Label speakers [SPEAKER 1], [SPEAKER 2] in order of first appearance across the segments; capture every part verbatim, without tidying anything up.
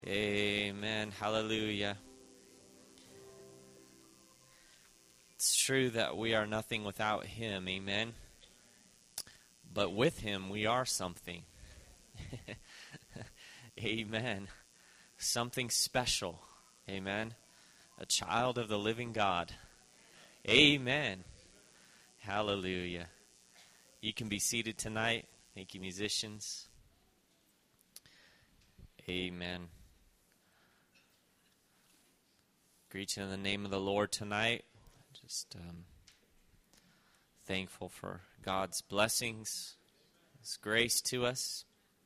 [SPEAKER 1] Amen. Hallelujah. It's true that we are nothing without Him. Amen. But with Him, we are something. Amen. Something special. Amen. A child of the living God. Amen. Hallelujah. You can be seated tonight. Thank you, musicians. Amen. Greet you in the name of the Lord tonight. Just um, thankful for God's blessings, His grace to us.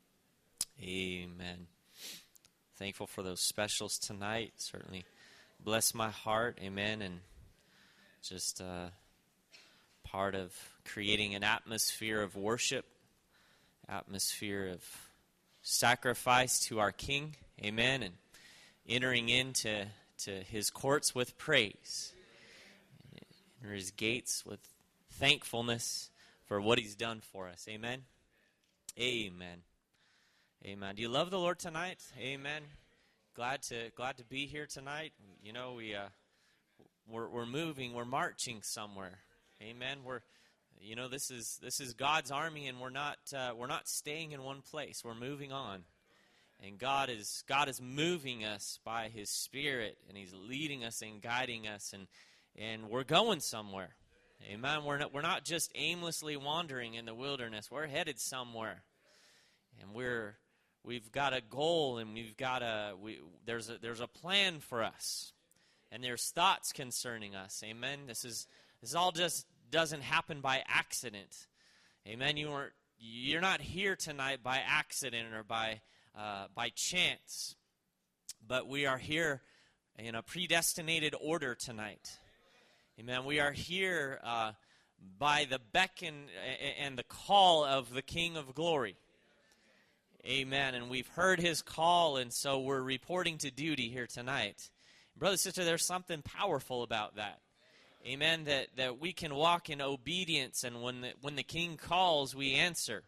[SPEAKER 1] Amen. Thankful for those specials tonight. Certainly bless my heart. Amen. And just uh, part of creating an atmosphere of worship, atmosphere of sacrifice to our King. Amen. And entering into to His courts with praise. Enter His gates with thankfulness for what He's done for us. Amen. Amen. Amen. Do you love the Lord tonight? Amen. Glad to glad to be here tonight. You know, we uh, we're we're moving, we're marching somewhere. Amen. We're you know, this is this is God's army, and we're not uh, we're not staying in one place. We're moving on. And God is God is moving us by His Spirit, and He's leading us and guiding us, and and we're going somewhere. Amen. We're not we're not just aimlessly wandering in the wilderness. We're headed somewhere, and we're we've got a goal, and we've got a we there's a there's a plan for us, and there's thoughts concerning us. Amen. This is this all just doesn't happen by accident. Amen. You weren't you're not here tonight by accident or by Uh, by chance, but we are here in a predestinated order tonight. Amen. We are here uh, by the beckon and the call of the King of Glory. Amen. And we've heard His call, and so we're reporting to duty here tonight. Brother, sister, there's something powerful about that. Amen. That that we can walk in obedience, and when the, when the King calls, we answer.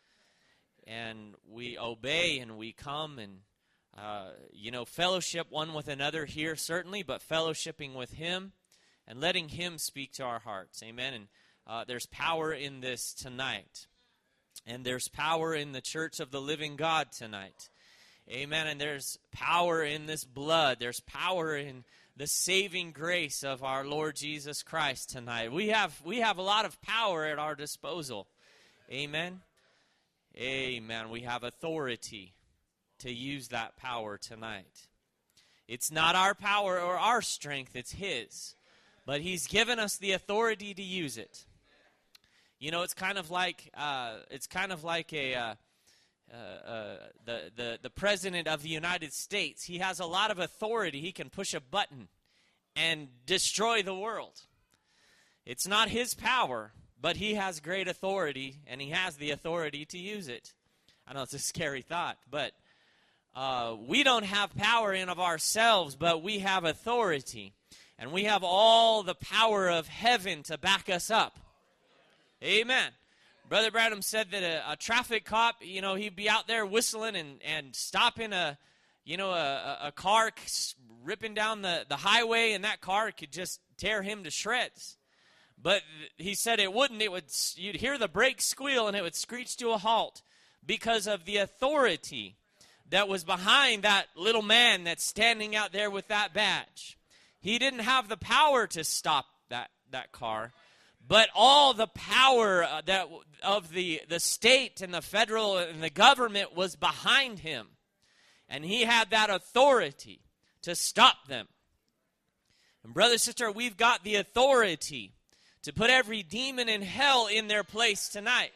[SPEAKER 1] And we obey, and we come and, uh, you know, fellowship one with another here, certainly, but fellowshipping with Him and letting Him speak to our hearts. Amen. And uh, there's power in this tonight. And there's power in the church of the living God tonight. Amen. And there's power in this blood. There's power in the saving grace of our Lord Jesus Christ tonight. We have, we have a lot of power at our disposal. Amen. Amen. We have authority to use that power tonight. It's not our power or our strength, it's His. But He's given us the authority to use it. You know, it's kind of like uh, it's kind of like a uh, uh, uh, the the the president of the United States. He has a lot of authority. He can push a button and destroy the world. It's not his power, but He has great authority, and He has the authority to use it. I know it's a scary thought, but uh, we don't have power in of ourselves, but we have authority. And we have all the power of heaven to back us up. Amen. Brother Branham said that a, a traffic cop, you know, he'd be out there whistling and, and stopping a, you know, a, a car ripping down the, the highway, and that car could just tear him to shreds. But he said it wouldn't. It would. You'd hear the brakes squeal, and it would screech to a halt because of the authority that was behind that little man that's standing out there with that badge. He didn't have the power to stop that, that car, but all the power that of the, the state and the federal and the government was behind him. And he had that authority to stop them. And brother, sister, we've got the authority to put every demon in hell in their place tonight.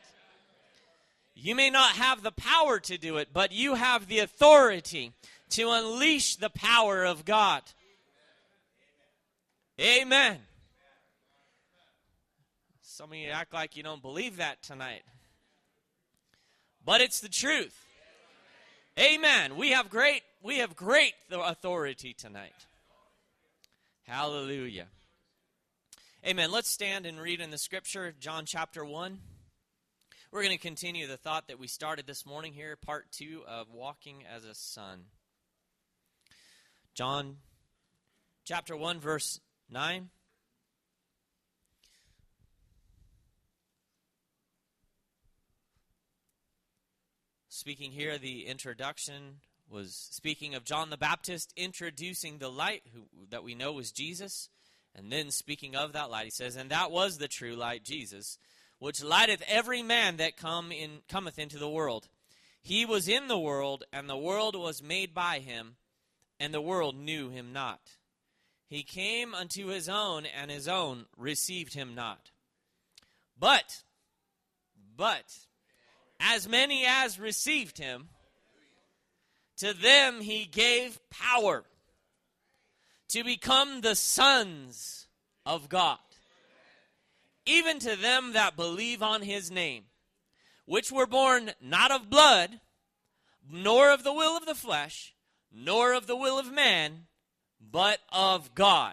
[SPEAKER 1] You may not have the power to do it, but you have the authority to unleash the power of God. Amen. Some of you act like you don't believe that tonight. But it's the truth. Amen. We have great, we have great authority tonight. Hallelujah. Amen. Let's stand and read in the scripture, John chapter one. We're going to continue the thought that we started this morning here, part two of Walking as a Son. John chapter one, verse nine. Speaking here, the introduction was speaking of John the Baptist introducing the light who, that we know was Jesus. And then speaking of that light, he says, and that was the true light, Jesus, which lighteth every man that come in, cometh into the world. He was in the world, and the world was made by him, and the world knew him not. He came unto his own, and his own received him not. But, but, as many as received him, to them he gave power to become the sons of God, even to them that believe on his name, which were born not of blood, nor of the will of the flesh, nor of the will of man, but of God.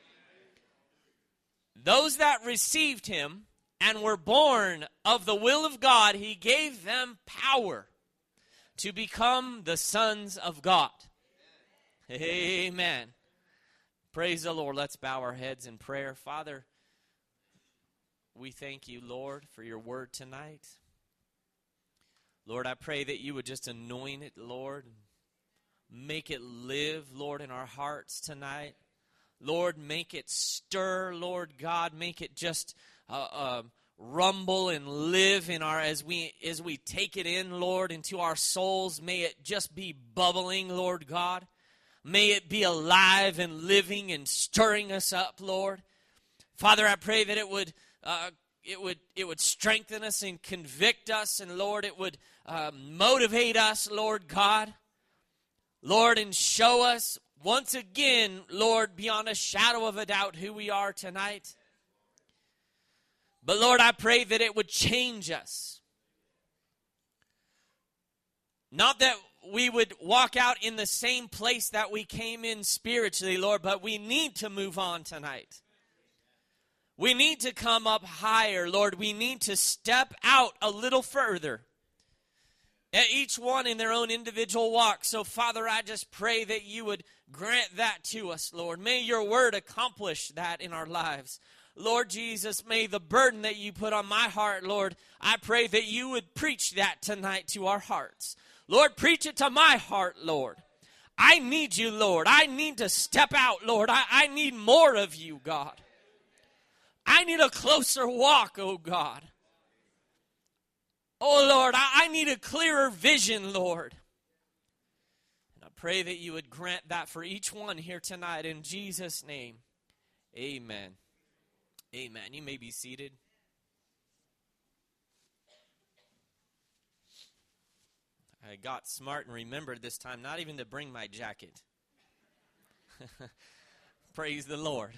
[SPEAKER 1] Those that received him and were born of the will of God, he gave them power to become the sons of God. Amen. Praise the Lord. Let's bow our heads in prayer. Father, we thank you, Lord, for your word tonight. Lord, I pray that you would just anoint it, Lord. Make it live, Lord, in our hearts tonight. Lord, make it stir, Lord God. Make it just uh, uh, rumble and live in our as we as we take it in, Lord, into our souls. May it just be bubbling, Lord God. May it be alive and living and stirring us up, Lord. Father, I pray that it would uh, it would it would strengthen us and convict us, and Lord, it would uh, motivate us, Lord God. Lord, and show us once again, Lord, beyond a shadow of a doubt who we are tonight. But Lord, I pray that it would change us. Not that we would walk out in the same place that we came in spiritually, Lord, but we need to move on tonight. We need to come up higher, Lord. We need to step out a little further. At each one in their own individual walk. So, Father, I just pray that you would grant that to us, Lord. May your word accomplish that in our lives. Lord Jesus, may the burden that you put on my heart, Lord, I pray that you would preach that tonight to our hearts. Lord, preach it to my heart, Lord. I need you, Lord. I need to step out, Lord. I, I need more of you, God. I need a closer walk, oh God. Oh, Lord, I, I need a clearer vision, Lord. And I pray that you would grant that for each one here tonight. In Jesus' name, amen. Amen. You may be seated. I got smart and remembered this time not even to bring my jacket. Praise the Lord.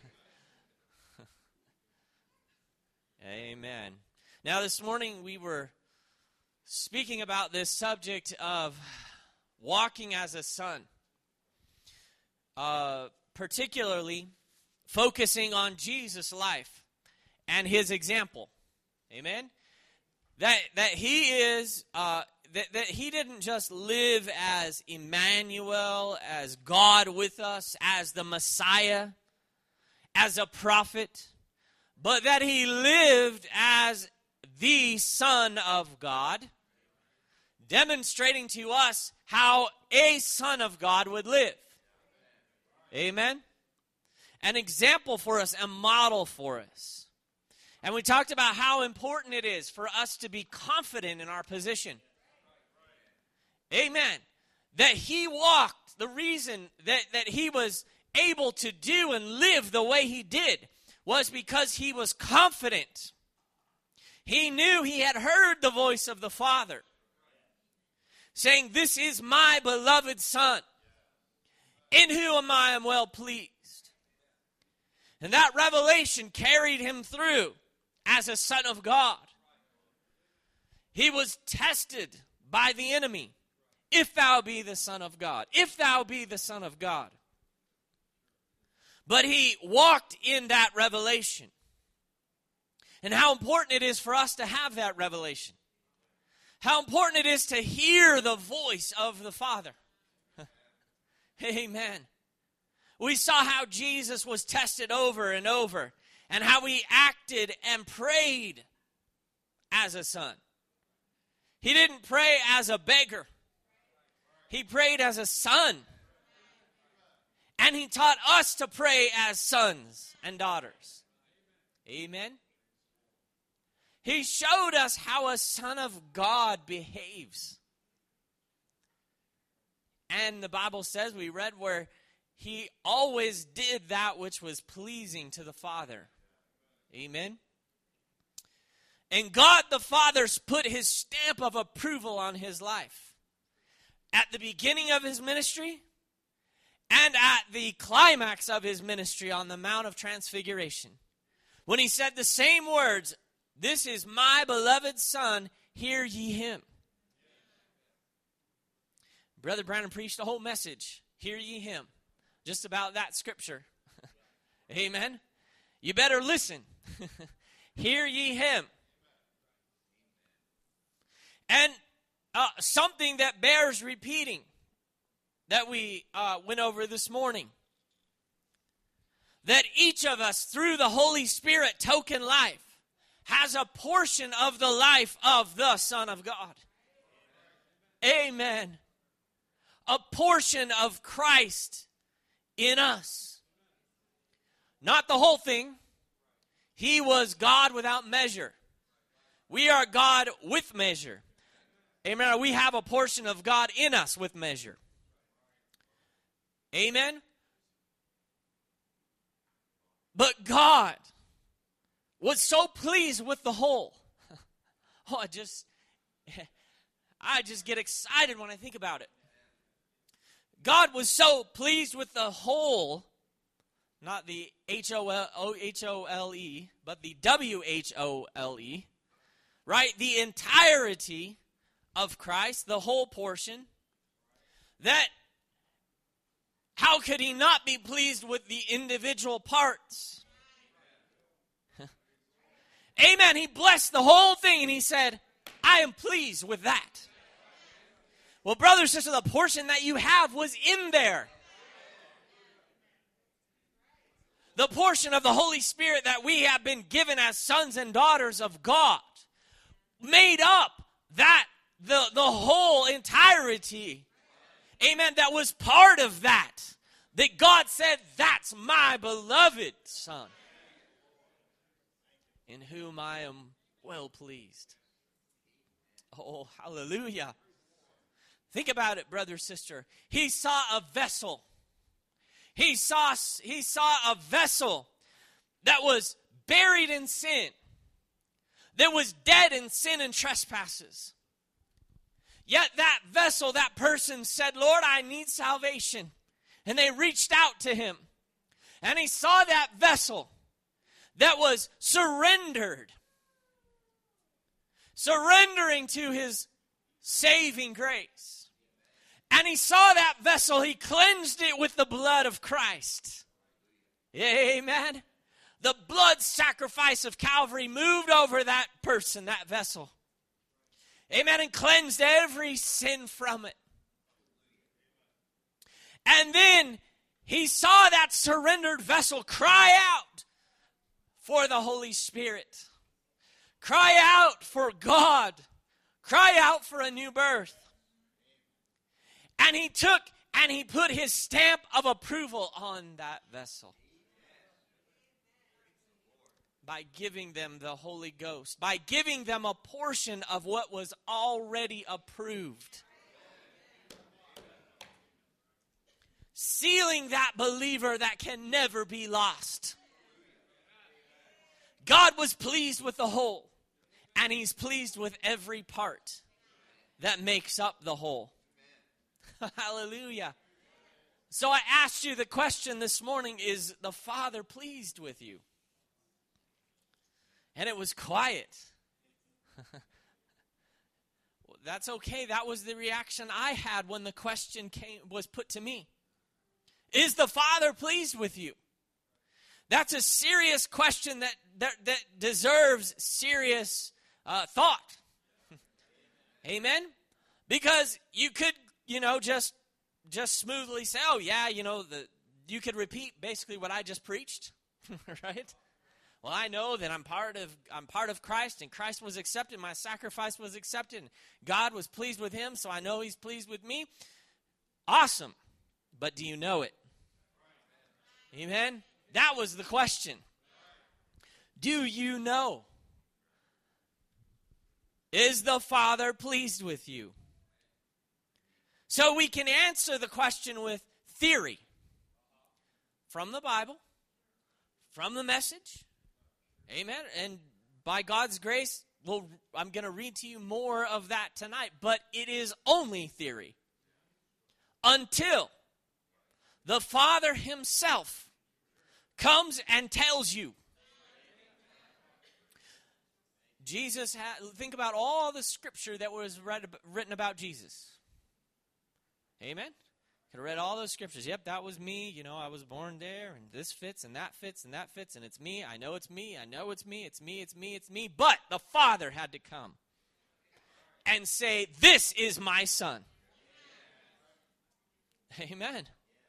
[SPEAKER 1] Amen. Now, this morning we were speaking about this subject of walking as a son, uh, particularly focusing on Jesus' life and his example. Amen? That that he is, uh, that, that he didn't just live as Emmanuel, as God with us, as the Messiah, as a prophet, but that he lived as the Son of God, demonstrating to us how a Son of God would live. Amen? An example for us, a model for us. And we talked about how important it is for us to be confident in our position. Amen. That he walked, the reason that, that he was able to do and live the way he did was because he was confident. He knew he had heard the voice of the Father saying, "This is my beloved Son, in whom I am well pleased." And that revelation carried him through as a son of God. He was tested by the enemy. If thou be the Son of God. If thou be the Son of God. But he walked in that revelation. And how important it is for us to have that revelation. How important it is to hear the voice of the Father. Amen. We saw how Jesus was tested over and over and how he acted and prayed as a son. He didn't pray as a beggar. He prayed as a son. And he taught us to pray as sons and daughters. Amen. He showed us how a son of God behaves. And the Bible says, we read where he always did that which was pleasing to the Father. Amen. And God the Father put his stamp of approval on his life. At the beginning of his ministry and at the climax of his ministry on the Mount of Transfiguration. When he said the same words, "This is my beloved Son, hear ye him." Brother Brandon preached a whole message, "Hear ye him," just about that scripture. Amen. You better listen. Hear ye him. And uh, something that bears repeating that we uh, went over this morning. That each of us, through the Holy Spirit token life, has a portion of the life of the Son of God. Amen. A portion of Christ in us. Not the whole thing. He was God without measure. We are God with measure. Amen. We have a portion of God in us with measure. Amen. But God was so pleased with the whole. Oh, I just, I just get excited when I think about it. God was so pleased with the whole, not the H O L E, but the W H O L E, right? The entirety of Christ, the whole portion, that how could he not be pleased with the individual parts? Amen. He blessed the whole thing and he said, I am pleased with that. Well, brothers and sisters, the portion that you have was in there. The portion of the Holy Spirit that we have been given as sons and daughters of God made up that, the, the whole entirety. Amen. That was part of that. That God said, that's my beloved Son, in whom I am well pleased. Oh, hallelujah. Think about it, brother, sister. He saw a vessel. He saw, he saw a vessel that was buried in sin, that was dead in sin and trespasses. Yet that vessel, that person said, Lord, I need salvation. And they reached out to him. And he saw that vessel that was surrendered. Surrendering to his saving grace. And he saw that vessel. He cleansed it with the blood of Christ. Amen. The blood sacrifice of Calvary moved over that person, that vessel. Amen. And cleansed every sin from it. And then he saw that surrendered vessel cry out for the Holy Spirit. Cry out for God. Cry out for a new birth. And he took and he put his stamp of approval on that vessel. By giving them the Holy Ghost. By giving them a portion of what was already approved. Sealing that believer that can never be lost. God was pleased with the whole. And he's pleased with every part that makes up the whole. Hallelujah. So I asked you the question this morning, is the Father pleased with you? And it was quiet. Well, that's okay. That was the reaction I had when the question came was put to me. Is the Father pleased with you? That's a serious question that, that, that deserves serious uh, thought. Amen? Because you could, you know, just just smoothly say, oh, yeah, you know, the you could repeat basically what I just preached, right? Well, I know that I'm part of I'm part of Christ, and Christ was accepted. My sacrifice was accepted. And God was pleased with him, so I know he's pleased with me. Awesome. But do you know it? Amen? That was the question. Do you know? Is the Father pleased with you? So we can answer the question with theory. From the Bible, from the message. Amen. And by God's grace, we'll, I'm going to read to you more of that tonight. But it is only theory. Until the Father himself comes and tells you. Jesus, had, think about all the scripture that was read, written about Jesus. Amen? Could have read all those scriptures. Yep, that was me. You know, I was born there, and this fits, and that fits, and that fits, and it's me. I know it's me. I know it's me. It's me. It's me. It's me. But the Father had to come and say, this is my Son. Amen.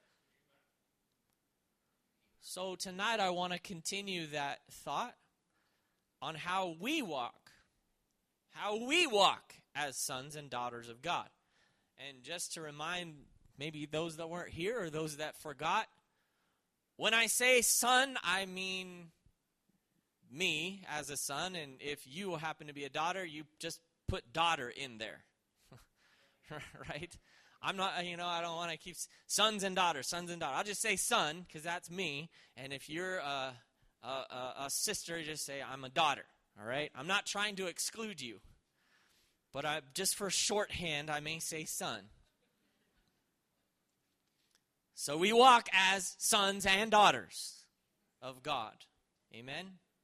[SPEAKER 1] So tonight I want to continue that thought on how we walk, how we walk as sons and daughters of God. And just to remind maybe those that weren't here or those that forgot, when I say son, I mean me as a son, and if you happen to be a daughter, you just put daughter in there, right? I'm not, you know, I don't want to keep sons and daughters, sons and daughters. I'll just say son because that's me, and if you're a A, a, a sister, just say, I'm a daughter, all right? I'm not trying to exclude you, but I, just for shorthand, I may say son. So we walk as sons and daughters of God, amen?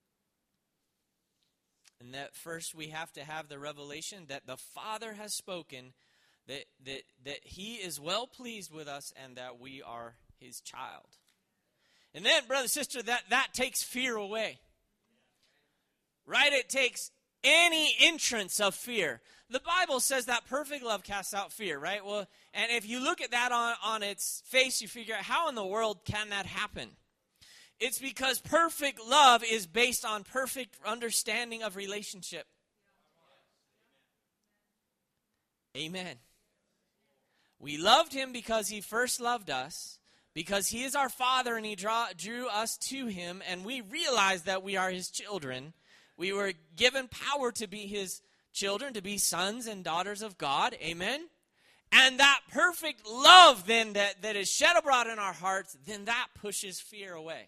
[SPEAKER 1] And that first we have to have the revelation that the Father has spoken, that, that, that he is well pleased with us and that we are his child. And then, brother, sister, that, that takes fear away. Right? It takes any entrance of fear. The Bible says that perfect love casts out fear, right? Well, and if you look at that on, on its face, you figure out how in the world can that happen? It's because perfect love is based on perfect understanding of relationship. Amen. We loved him because he first loved us. Because he is our Father and he draw, drew us to him, and we realize that we are his children. We were given power to be his children, to be sons and daughters of God. Amen? And that perfect love then that, that is shed abroad in our hearts, then that pushes fear away.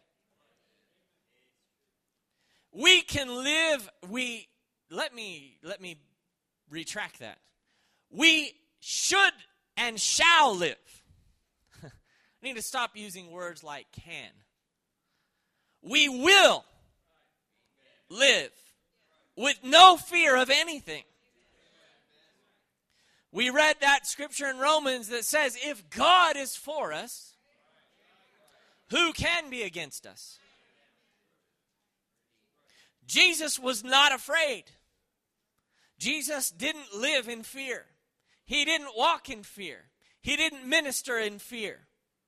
[SPEAKER 1] We can live, we, let me, let me retract that. We should and shall live. I need to stop using words like can. We will live with no fear of anything. We read that scripture in Romans that says, if God is for us, who can be against us? Jesus was not afraid. Jesus didn't live in fear. He didn't walk in fear. He didn't minister in fear.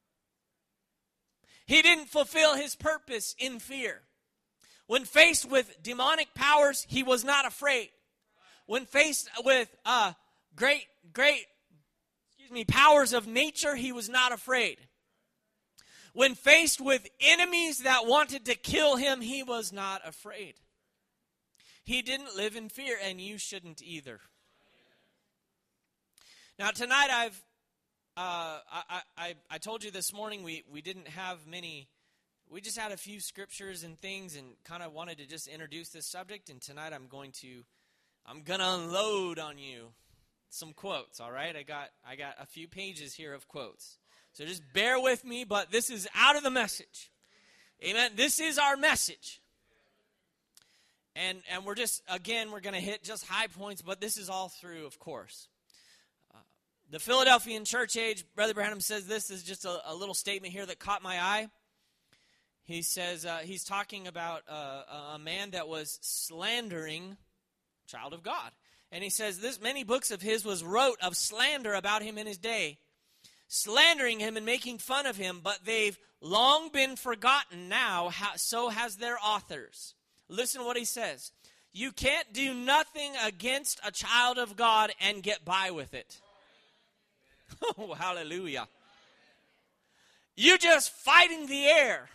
[SPEAKER 1] He didn't fulfill his purpose in fear. When faced with demonic powers, he was not afraid. When faced with uh, great, great, excuse me, powers of nature, he was not afraid. When faced with enemies that wanted to kill him, he was not afraid. He didn't live in fear, and you shouldn't either. Now, tonight I've Uh, I, I, I told you this morning we, we didn't have many, we just had a few scriptures and things and kind of wanted to just introduce this subject. And tonight I'm going to, I'm going to unload on you some quotes, all right? I got, I got a few pages here of quotes. So just bear with me, but this is out of the message. Amen? This is our message. And, and we're just, again, we're going to hit just high points, but this is all through, of course. The Philadelphian church age, Brother Branham says this is just a, a little statement here that caught my eye. He says uh, he's talking about uh, a man that was slandering a child of God. And he says this many books of his was wrote of slander about him in his day. slandering him and making fun of him, but they've long been forgotten now, how, so has their authors. Listen to what he says. You can't do nothing against a child of God and get by with it. Oh, hallelujah. You just fighting the air.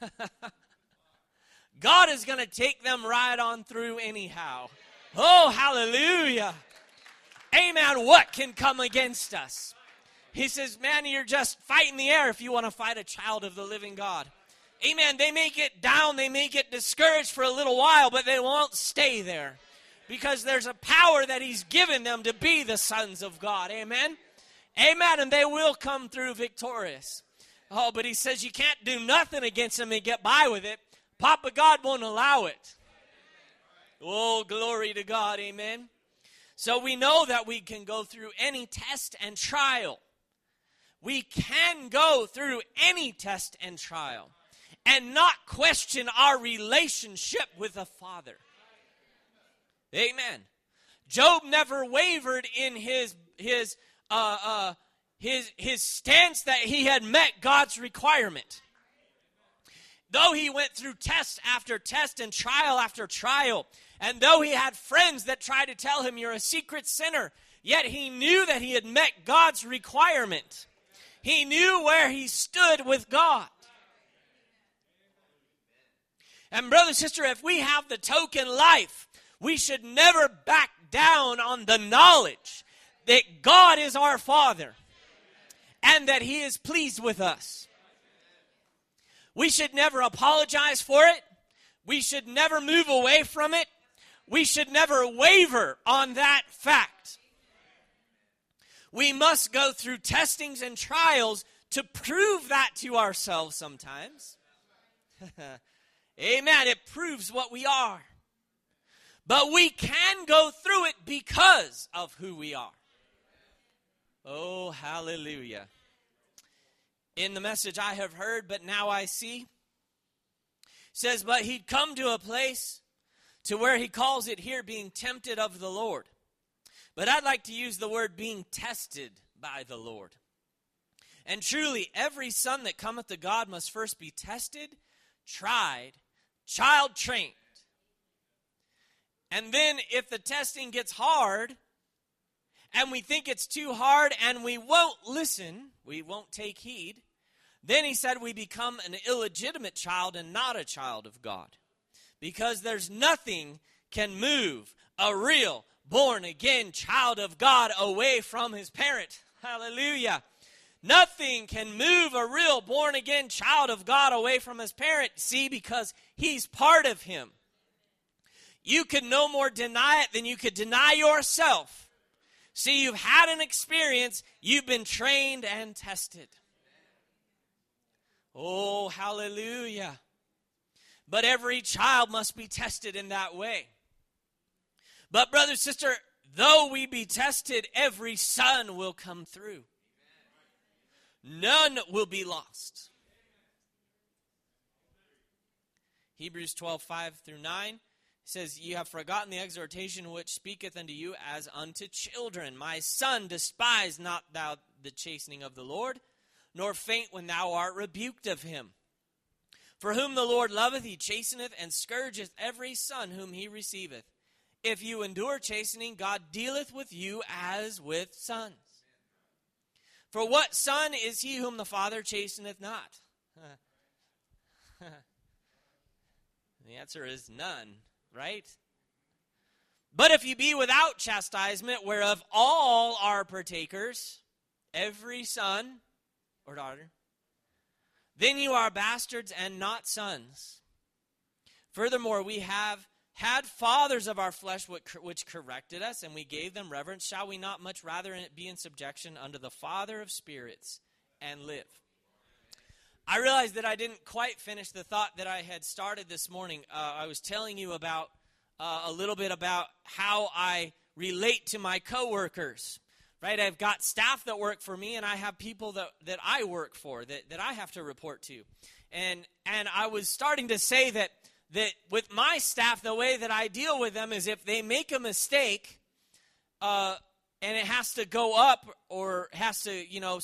[SPEAKER 1] God is going to take them right on through anyhow. Oh, hallelujah. Amen. What can come against us? He says, man, you're just fighting the air if you want to fight a child of the living God. Amen. They may get down, they may get discouraged for a little while, but they won't stay there. Because there's a power that he's given them to be the sons of God. Amen. Amen. And they will come through victorious. Oh, but he says you can't do nothing against them and get by with it. Papa God won't allow it. Oh, glory to God. Amen. So we know that we can go through any test and trial. We can go through any test and trial and not question our relationship with the Father. Amen. Job never wavered in his his uh, uh, his his stance that he had met God's requirement. Though he went through test after test and trial after trial, and though he had friends that tried to tell him you're a secret sinner, yet he knew that he had met God's requirement. He knew where he stood with God. And brother, sister, if we have the token life, we should never back down on the knowledge that God is our Father and that he is pleased with us. We should never apologize for it. We should never move away from it. We should never waver on that fact. We must go through testings and trials to prove that to ourselves sometimes. Amen. It proves what we are. But we can go through it because of who we are. Oh, hallelujah. In the Message I Have Heard, But Now I See, says, but he'd come to a place to where he calls it here being tempted of the Lord. But I'd like to use the word being tested by the Lord. And truly, every son that cometh to God must first be tested, tried, child trained. And then if the testing gets hard, and we think it's too hard, and we won't listen, we won't take heed, then he said we become an illegitimate child and not a child of God. Because there's nothing can move a real born-again child of God away from his parent. Hallelujah. Nothing can move a real born-again child of God away from his parent. See, because he's part of him. You could no more deny it than you could deny yourself. See, you've had an experience. You've been trained and tested. Oh, hallelujah. But every child must be tested in that way. But brother, sister, though we be tested, every son will come through. None will be lost. Hebrews twelve, five through nine says, you have forgotten the exhortation which speaketh unto you as unto children. My son, despise not thou the chastening of the Lord, nor faint when thou art rebuked of him. For whom the Lord loveth, he chasteneth, and scourgeth every son whom he receiveth. If you endure chastening, God dealeth with you as with sons. For what son is he whom the Father chasteneth not? The answer is none, right? But if you be without chastisement, whereof all are partakers, every son or daughter, then you are bastards and not sons. Furthermore, we have had fathers of our flesh which corrected us, and we gave them reverence. Shall we not much rather be in subjection unto the Father of spirits and live? I realized that I didn't quite finish the thought that I had started this morning. Uh, I was telling you about uh, a little bit about how I relate to my coworkers. Right, I've got staff that work for me, and I have people that, that I work for, that, that I have to report to. And and I was starting to say that that with my staff, the way that I deal with them is if they make a mistake, uh, and it has to go up or has to, you know,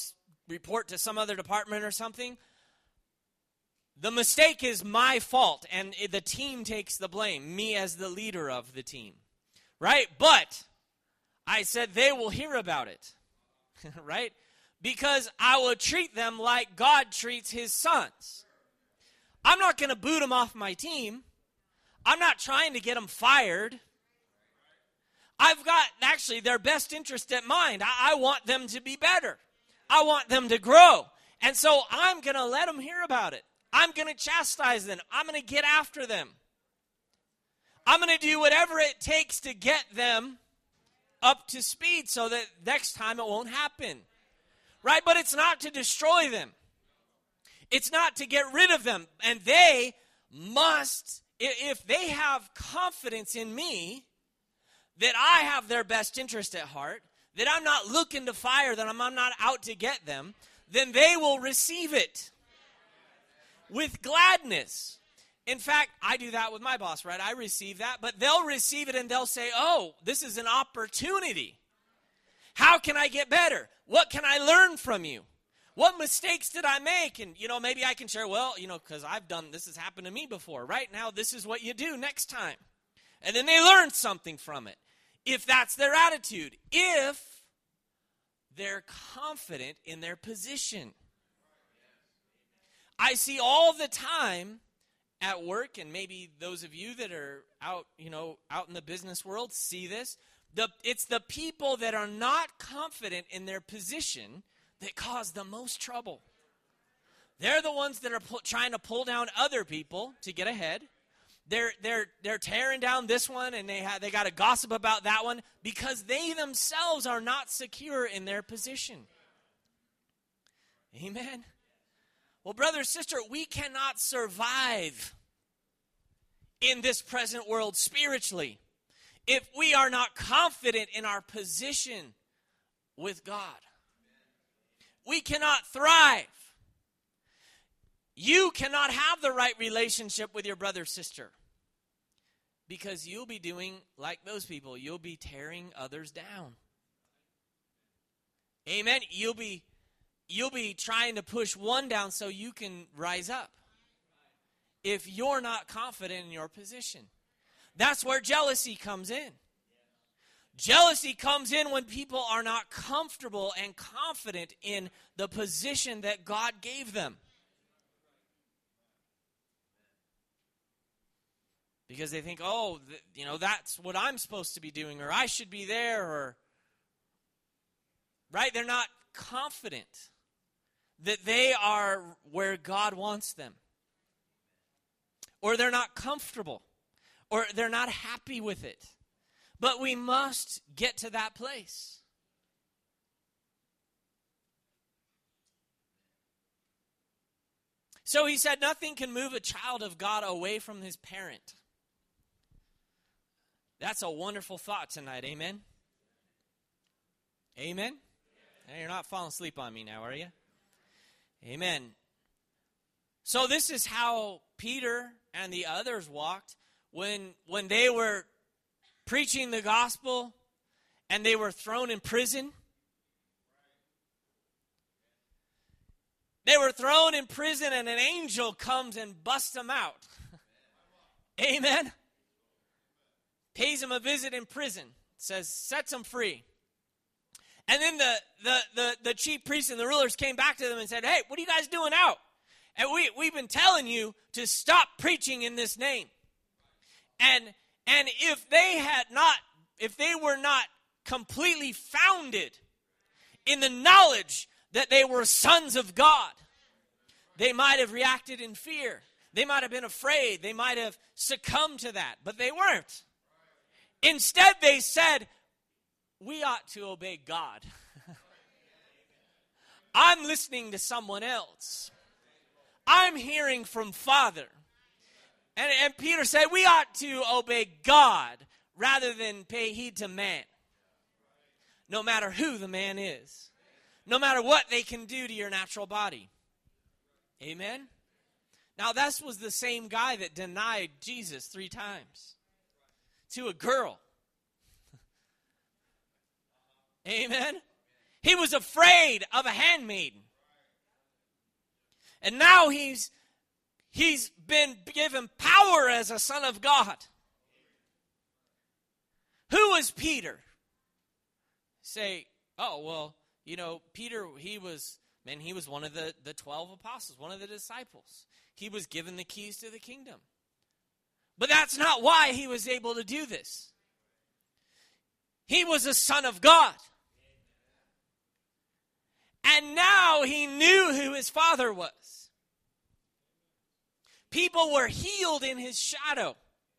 [SPEAKER 2] report to some other department or something, the mistake is my fault, and the team takes the blame, me as the leader of the team, right? But I said they will hear about it, right? Because I will treat them like God treats his sons. I'm not going to boot them off my team. I'm not trying to get them fired. I've got, actually, their best interest at mind. I, I want them to be better. I want them to grow. And so I'm going to let them hear about it. I'm going to chastise them. I'm going to get after them. I'm going to do whatever it takes to get them up to speed so that next time it won't happen. Right? But it's not to destroy them. It's not to get rid of them. And they must, if they have confidence in me, that I have their best interest at heart, that I'm not looking to fire them, I'm not out to get them, then they will receive it with gladness. In fact, I do that with my boss, right? I receive that, but they'll receive it and they'll say, oh, this is an opportunity. How can I get better? What can I learn from you? What mistakes did I make? And, you know, maybe I can share, well, you know, because I've done, this has happened to me before. Right now, this is what you do next time. And then they learn something from it. If that's their attitude. If they're confident in their position. I see all the time at work, and maybe those of you that are out, you know, out in the business world see this. The, it's the people that are not confident in their position that cause the most trouble. They're the ones that are pu- trying to pull down other people to get ahead. They're they're they're tearing down this one, and they ha- they got to gossip about that one because they themselves are not secure in their position. Amen. Well, brother, sister, we cannot survive in this present world spiritually if we are not confident in our position with God. We cannot thrive. You cannot have the right relationship with your brother or sister because you'll be doing like those people. You'll be tearing others down. Amen. You'll be you'll be trying to push one down so you can rise up if you're not confident in your position. That's where jealousy comes in. Jealousy comes in when people are not comfortable and confident in the position that God gave them. Because they think, oh, th- you know, that's what I'm supposed to be doing, or I should be there, or, right? They're not confident that they are where God wants them. Or they're not comfortable, or they're not happy with it. But we must get to that place. So he said, nothing can move a child of God away from his parent. That's a wonderful thought tonight, amen? Amen? Now, you're not falling asleep on me now, are you? Amen. So this is how Peter and the others walked when, when they were preaching the gospel and they were thrown in prison. They were thrown in prison and an angel comes and busts them out. Amen? Pays them a visit in prison. Says, sets them free. And then the, the, the, the chief priests and the rulers came back to them and said, hey, what are you guys doing out? And we, we've been telling you to stop preaching in this name. And, and if they had not, if they were not completely founded in the knowledge that they were sons of God, they might have reacted in fear. They might have been afraid. They might have succumbed to that, but they weren't. Instead, they said, we ought to obey God. I'm listening to someone else. I'm hearing from Father. And, and Peter said, we ought to obey God rather than pay heed to man. No matter who the man is. No matter what they can do to your natural body. Amen? Now, this was the same guy that denied Jesus three times. To a girl. Amen? He was afraid of a handmaiden. And now he's he's been given power as a son of God. Who was Peter? Say, oh, well, you know, Peter, he was, man, he was one of the, the twelve apostles, one of the disciples. He was given the keys to the kingdom. But that's not why he was able to do this. He was a son of God. And now he knew who his father was. People were healed in his shadow.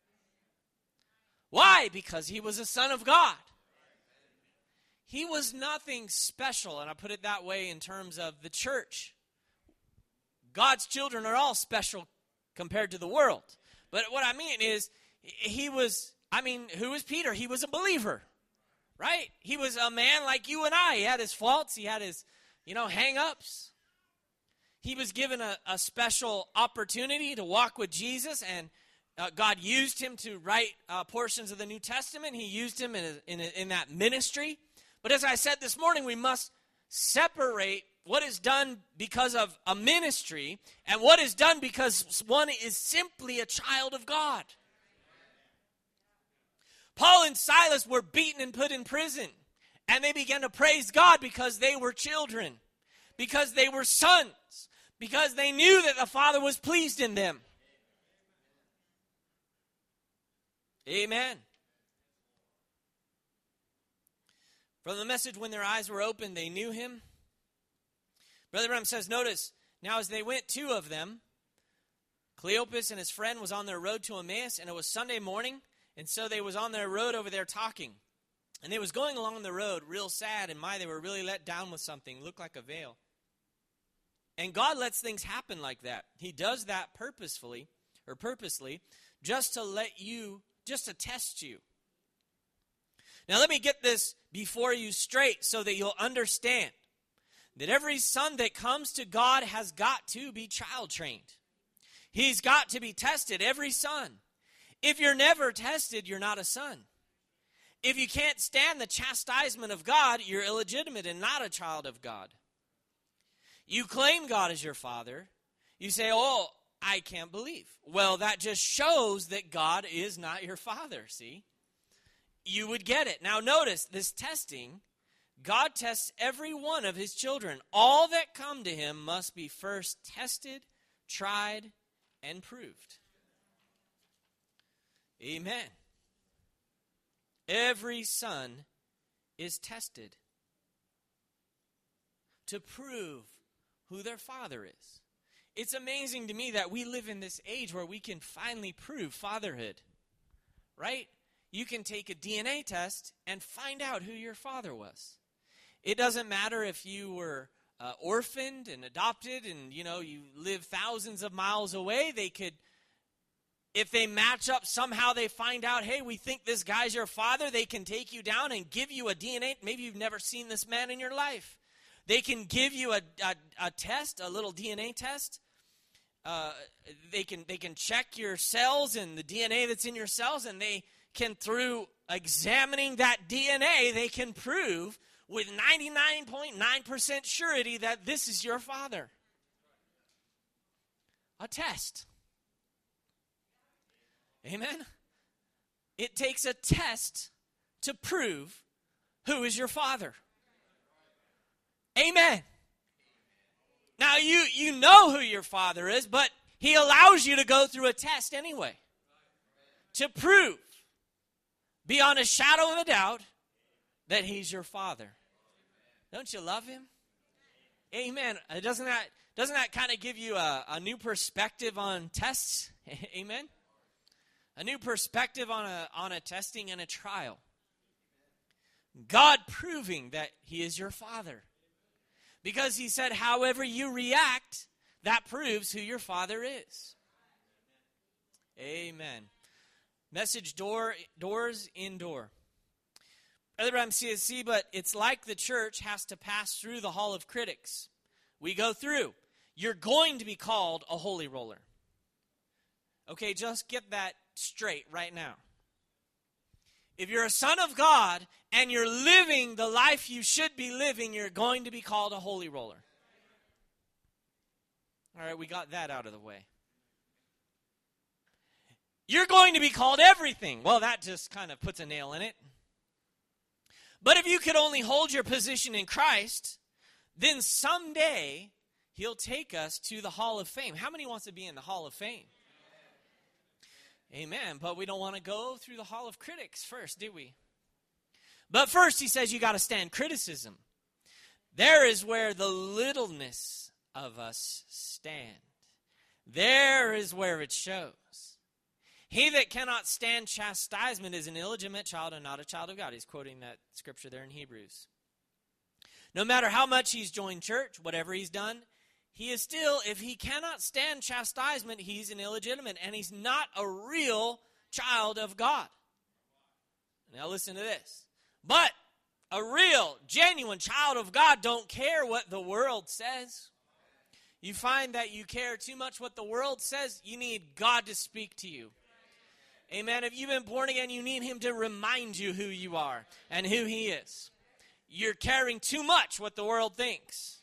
[SPEAKER 2] Why? Because he was a son of God. He was nothing special, and I put it that way in terms of the church. God's children are all special compared to the world. But what I mean is, he was, I mean, who was Peter? He was a believer, right? He was a man like you and I. He had his faults. He had his, you know, hang-ups. He was given a, a special opportunity to walk with Jesus, and uh, God used him to write uh, portions of the New Testament. He used him in, a, in, a, in that ministry. But as I said this morning, we must separate what is done because of a ministry and what is done because one is simply a child of God. Paul and Silas were beaten and put in prison, and they began to praise God because they were children, because they were sons, because they knew that the Father was pleased in them. Amen. From the Message, when their eyes were opened, they knew him. Brother Branham says, notice, now as they went, two of them, Cleopas and his friend, was on their road to Emmaus, and it was Sunday morning, and so they was on their road over there talking. And they was going along the road real sad, and my, they were really let down with something, looked like a veil. And God lets things happen like that. He does that purposefully, or purposely, just to let you, just to test you. Now let me get this before you straight so that you'll understand that every son that comes to God has got to be child trained. He's got to be tested, every son. If you're never tested, you're not a son. If you can't stand the chastisement of God, you're illegitimate and not a child of God. You claim God as your father. You say, oh, I can't believe. Well, that just shows that God is not your father, see? You would get it. Now notice, this testing, God tests every one of his children. All that come to him must be first tested, tried, and proved. Amen. Every son is tested to prove who their father is. It's amazing to me that we live in this age where we can finally prove fatherhood, right? You can take a D N A test and find out who your father was. It doesn't matter if you were uh, orphaned and adopted and, you know, you live thousands of miles away. They could, if they match up somehow, they find out, hey, we think this guy's your father. They can take you down and give you a D N A. Maybe you've never seen this man in your life. They can give you a, a, a test, a little D N A test. Uh, they can they can check your cells and the D N A that's in your cells, and they can, through examining that D N A, they can prove with ninety-nine point nine percent surety that this is your father. A test. Amen? It takes a test to prove who is your father. Amen. Now, you, you know who your father is, but he allows you to go through a test anyway to prove beyond a shadow of a doubt that he's your father. Don't you love him? Amen. Doesn't that, doesn't that kind of give you a, a new perspective on tests? Amen. A new perspective on a, on a testing and a trial. God proving that he is your father. Because he said, however you react, that proves who your father is. Amen. Message door, doors indoor. Brother Branham says, see, but it's like the church has to pass through the hall of critics. We go through. You're going to be called a holy roller. Okay, just get that straight right now. If you're a son of God and you're living the life you should be living, you're going to be called a holy roller. All right, we got that out of the way. You're going to be called everything. Well, that just kind of puts a nail in it. But if you could only hold your position in Christ, then someday he'll take us to the Hall of Fame. How many wants to be in the Hall of Fame? Amen. But we don't want to go through the Hall of Critics first, do we? But first, he says you got to stand criticism. There is where the littleness of us stand. There is where it shows. He that cannot stand chastisement is an illegitimate child and not a child of God. He's quoting that scripture there in Hebrews. No matter how much he's joined church, whatever he's done, he is still, if he cannot stand chastisement, he's an illegitimate, and he's not a real child of God. Now listen to this. But a real, genuine child of God don't care what the world says. You find that you care too much what the world says, you need God to speak to you. Amen. If you've been born again, you need him to remind you who you are and who he is. You're caring too much what the world thinks.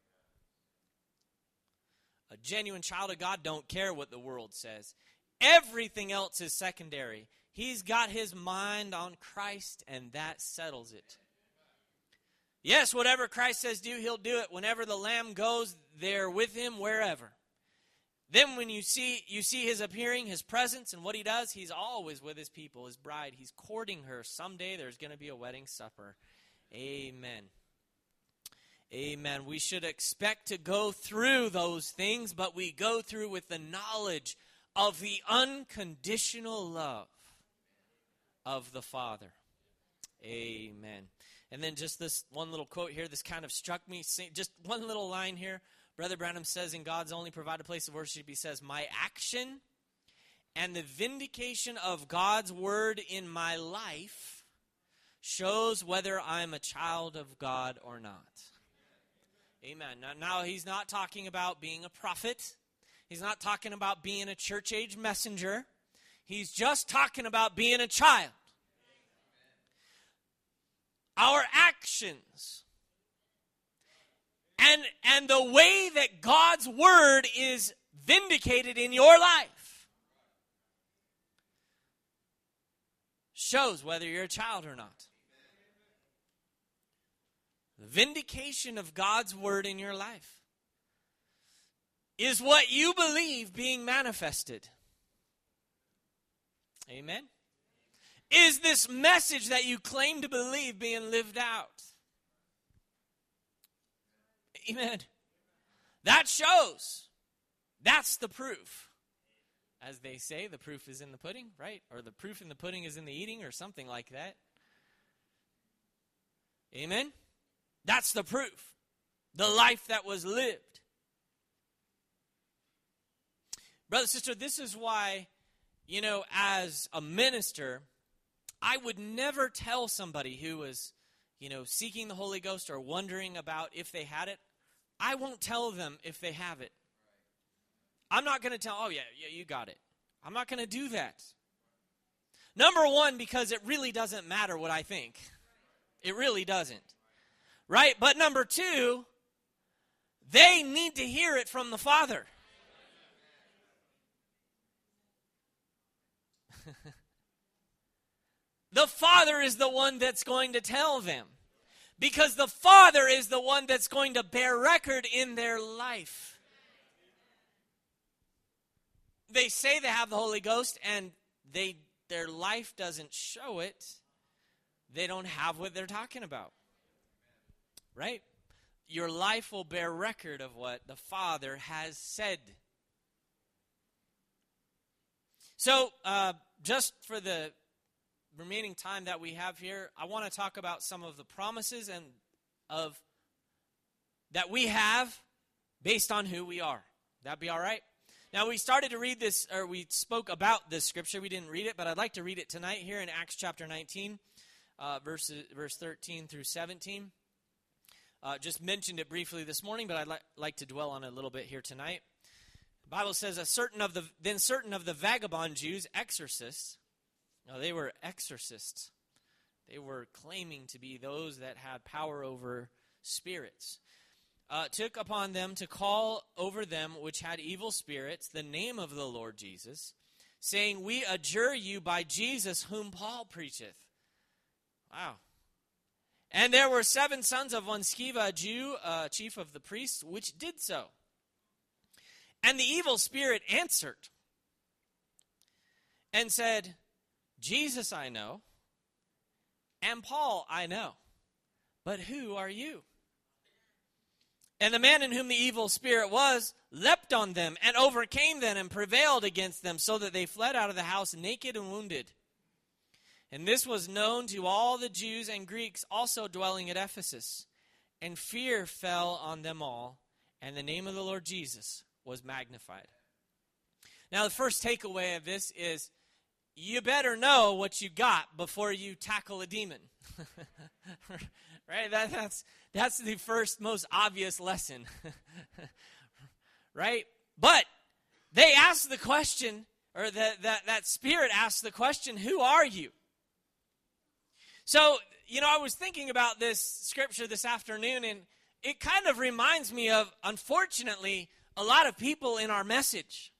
[SPEAKER 2] A genuine child of God don't care what the world says. Everything else is secondary. He's got his mind on Christ, and that settles it. Yes, whatever Christ says do, he'll do it. Whenever the Lamb goes, they're with him wherever. Then when you see you see his appearing, his presence, and what he does, he's always with his people, his bride. He's courting her. Someday there's going to be a wedding supper. Amen. Amen. We should expect to go through those things, but we go through with the knowledge of the unconditional love of the Father. Amen. And then just this one little quote here, this kind of struck me. Just one little line here. Brother Branham says, in God's only provided place of worship, he says, my action and the vindication of God's word in my life shows whether I'm a child of God or not. Amen. Now, now he's not talking about being a prophet. He's not talking about being a church age messenger. He's just talking about being a child. Our actions and, and the way that God's word is vindicated in your life shows whether you're a child or not. The vindication of God's word in your life is what you believe being manifested. Amen? Is this message that you claim to believe being lived out? Amen. That shows. That's the proof. As they say, the proof is in the pudding, right? Or the proof in the pudding is in the eating, or something like that. Amen? That's the proof. The life that was lived. Brother, sister, this is why, you know, as a minister, I would never tell somebody who was, you know, seeking the Holy Ghost or wondering about if they had it. I won't tell them if they have it. I'm not going to tell, oh, yeah, yeah, you got it. I'm not going to do that. Number one, because it really doesn't matter what I think. It really doesn't. Right? But number two, they need to hear it from the Father. The Father is the one that's going to tell them. Because the Father is the one that's going to bear record in their life. They say they have the Holy Ghost and they their life doesn't show it. They don't have what they're talking about. Right? Your life will bear record of what the Father has said. So, uh, just for the remaining time that we have here, I want to talk about some of the promises and of that we have based on who we are. That be all right? Now, we started to read this, or we spoke about this scripture. We didn't read it, but I'd like to read it tonight here in Acts chapter nineteen, uh, verse, verse thirteen through seventeen. Uh, just mentioned it briefly this morning, but I'd li- like to dwell on it a little bit here tonight. The Bible says, a certain of the then certain of the vagabond Jews, exorcists. Now, they were exorcists. They were claiming to be those that had power over spirits. uh, took upon them to call over them which had evil spirits the name of the Lord Jesus, saying, we adjure you by Jesus whom Paul preacheth. Wow. And there were seven sons of one Sceva, a Jew, uh, chief of the priests, which did so. And the evil spirit answered and said, Jesus I know, and Paul I know, but who are you? And the man in whom the evil spirit was leapt on them and overcame them and prevailed against them, so that they fled out of the house naked and wounded. And this was known to all the Jews and Greeks also dwelling at Ephesus. And fear fell on them all, and the name of the Lord Jesus was magnified. Now, the first takeaway of this is you better know what you got before you tackle a demon. Right? That, that's, that's the first, most obvious lesson. Right? But they asked the question, or that, that, that spirit asked the question, who are you? So, you know, I was thinking about this scripture this afternoon, and it kind of reminds me of, unfortunately, a lot of people in our message.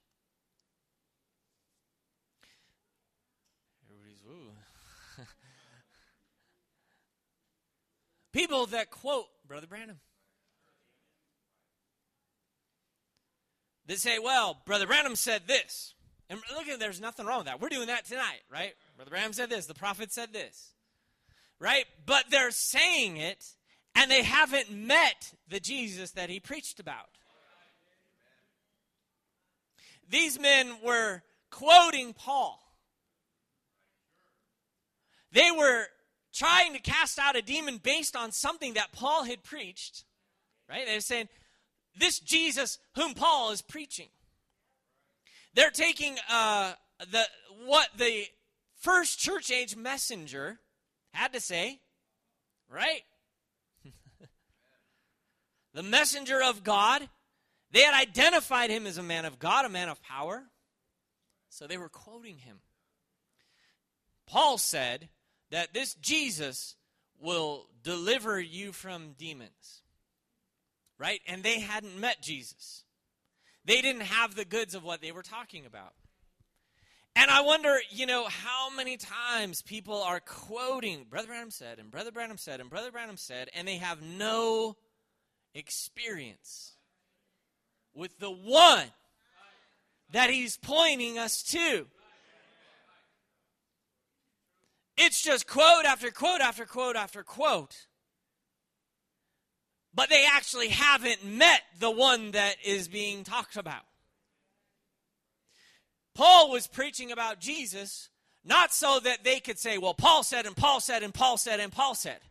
[SPEAKER 2] Everybody's, ooh. People that quote Brother Branham. They say, well, Brother Branham said this. And look, there's nothing wrong with that. We're doing that tonight, right? Brother Branham said this. The prophet said this. Right? But they're saying it, and they haven't met the Jesus that he preached about. These men were quoting Paul. They were trying to cast out a demon based on something that Paul had preached. Right? They're saying, this Jesus whom Paul is preaching. They're taking uh, the what the first church age messenger had to say, right? The messenger of God. They had identified him as a man of God, a man of power. So they were quoting him. Paul said that this Jesus will deliver you from demons. Right? And they hadn't met Jesus. They didn't have the goods of what they were talking about. And I wonder, you know, how many times people are quoting Brother Branham said, and Brother Branham said, and Brother Branham said, and they have no experience with the one that he's pointing us to. It's just quote after quote after quote after quote. But they actually haven't met the one that is being talked about. Paul was preaching about Jesus, not so that they could say, well, Paul said, and Paul said, and Paul said, and Paul said.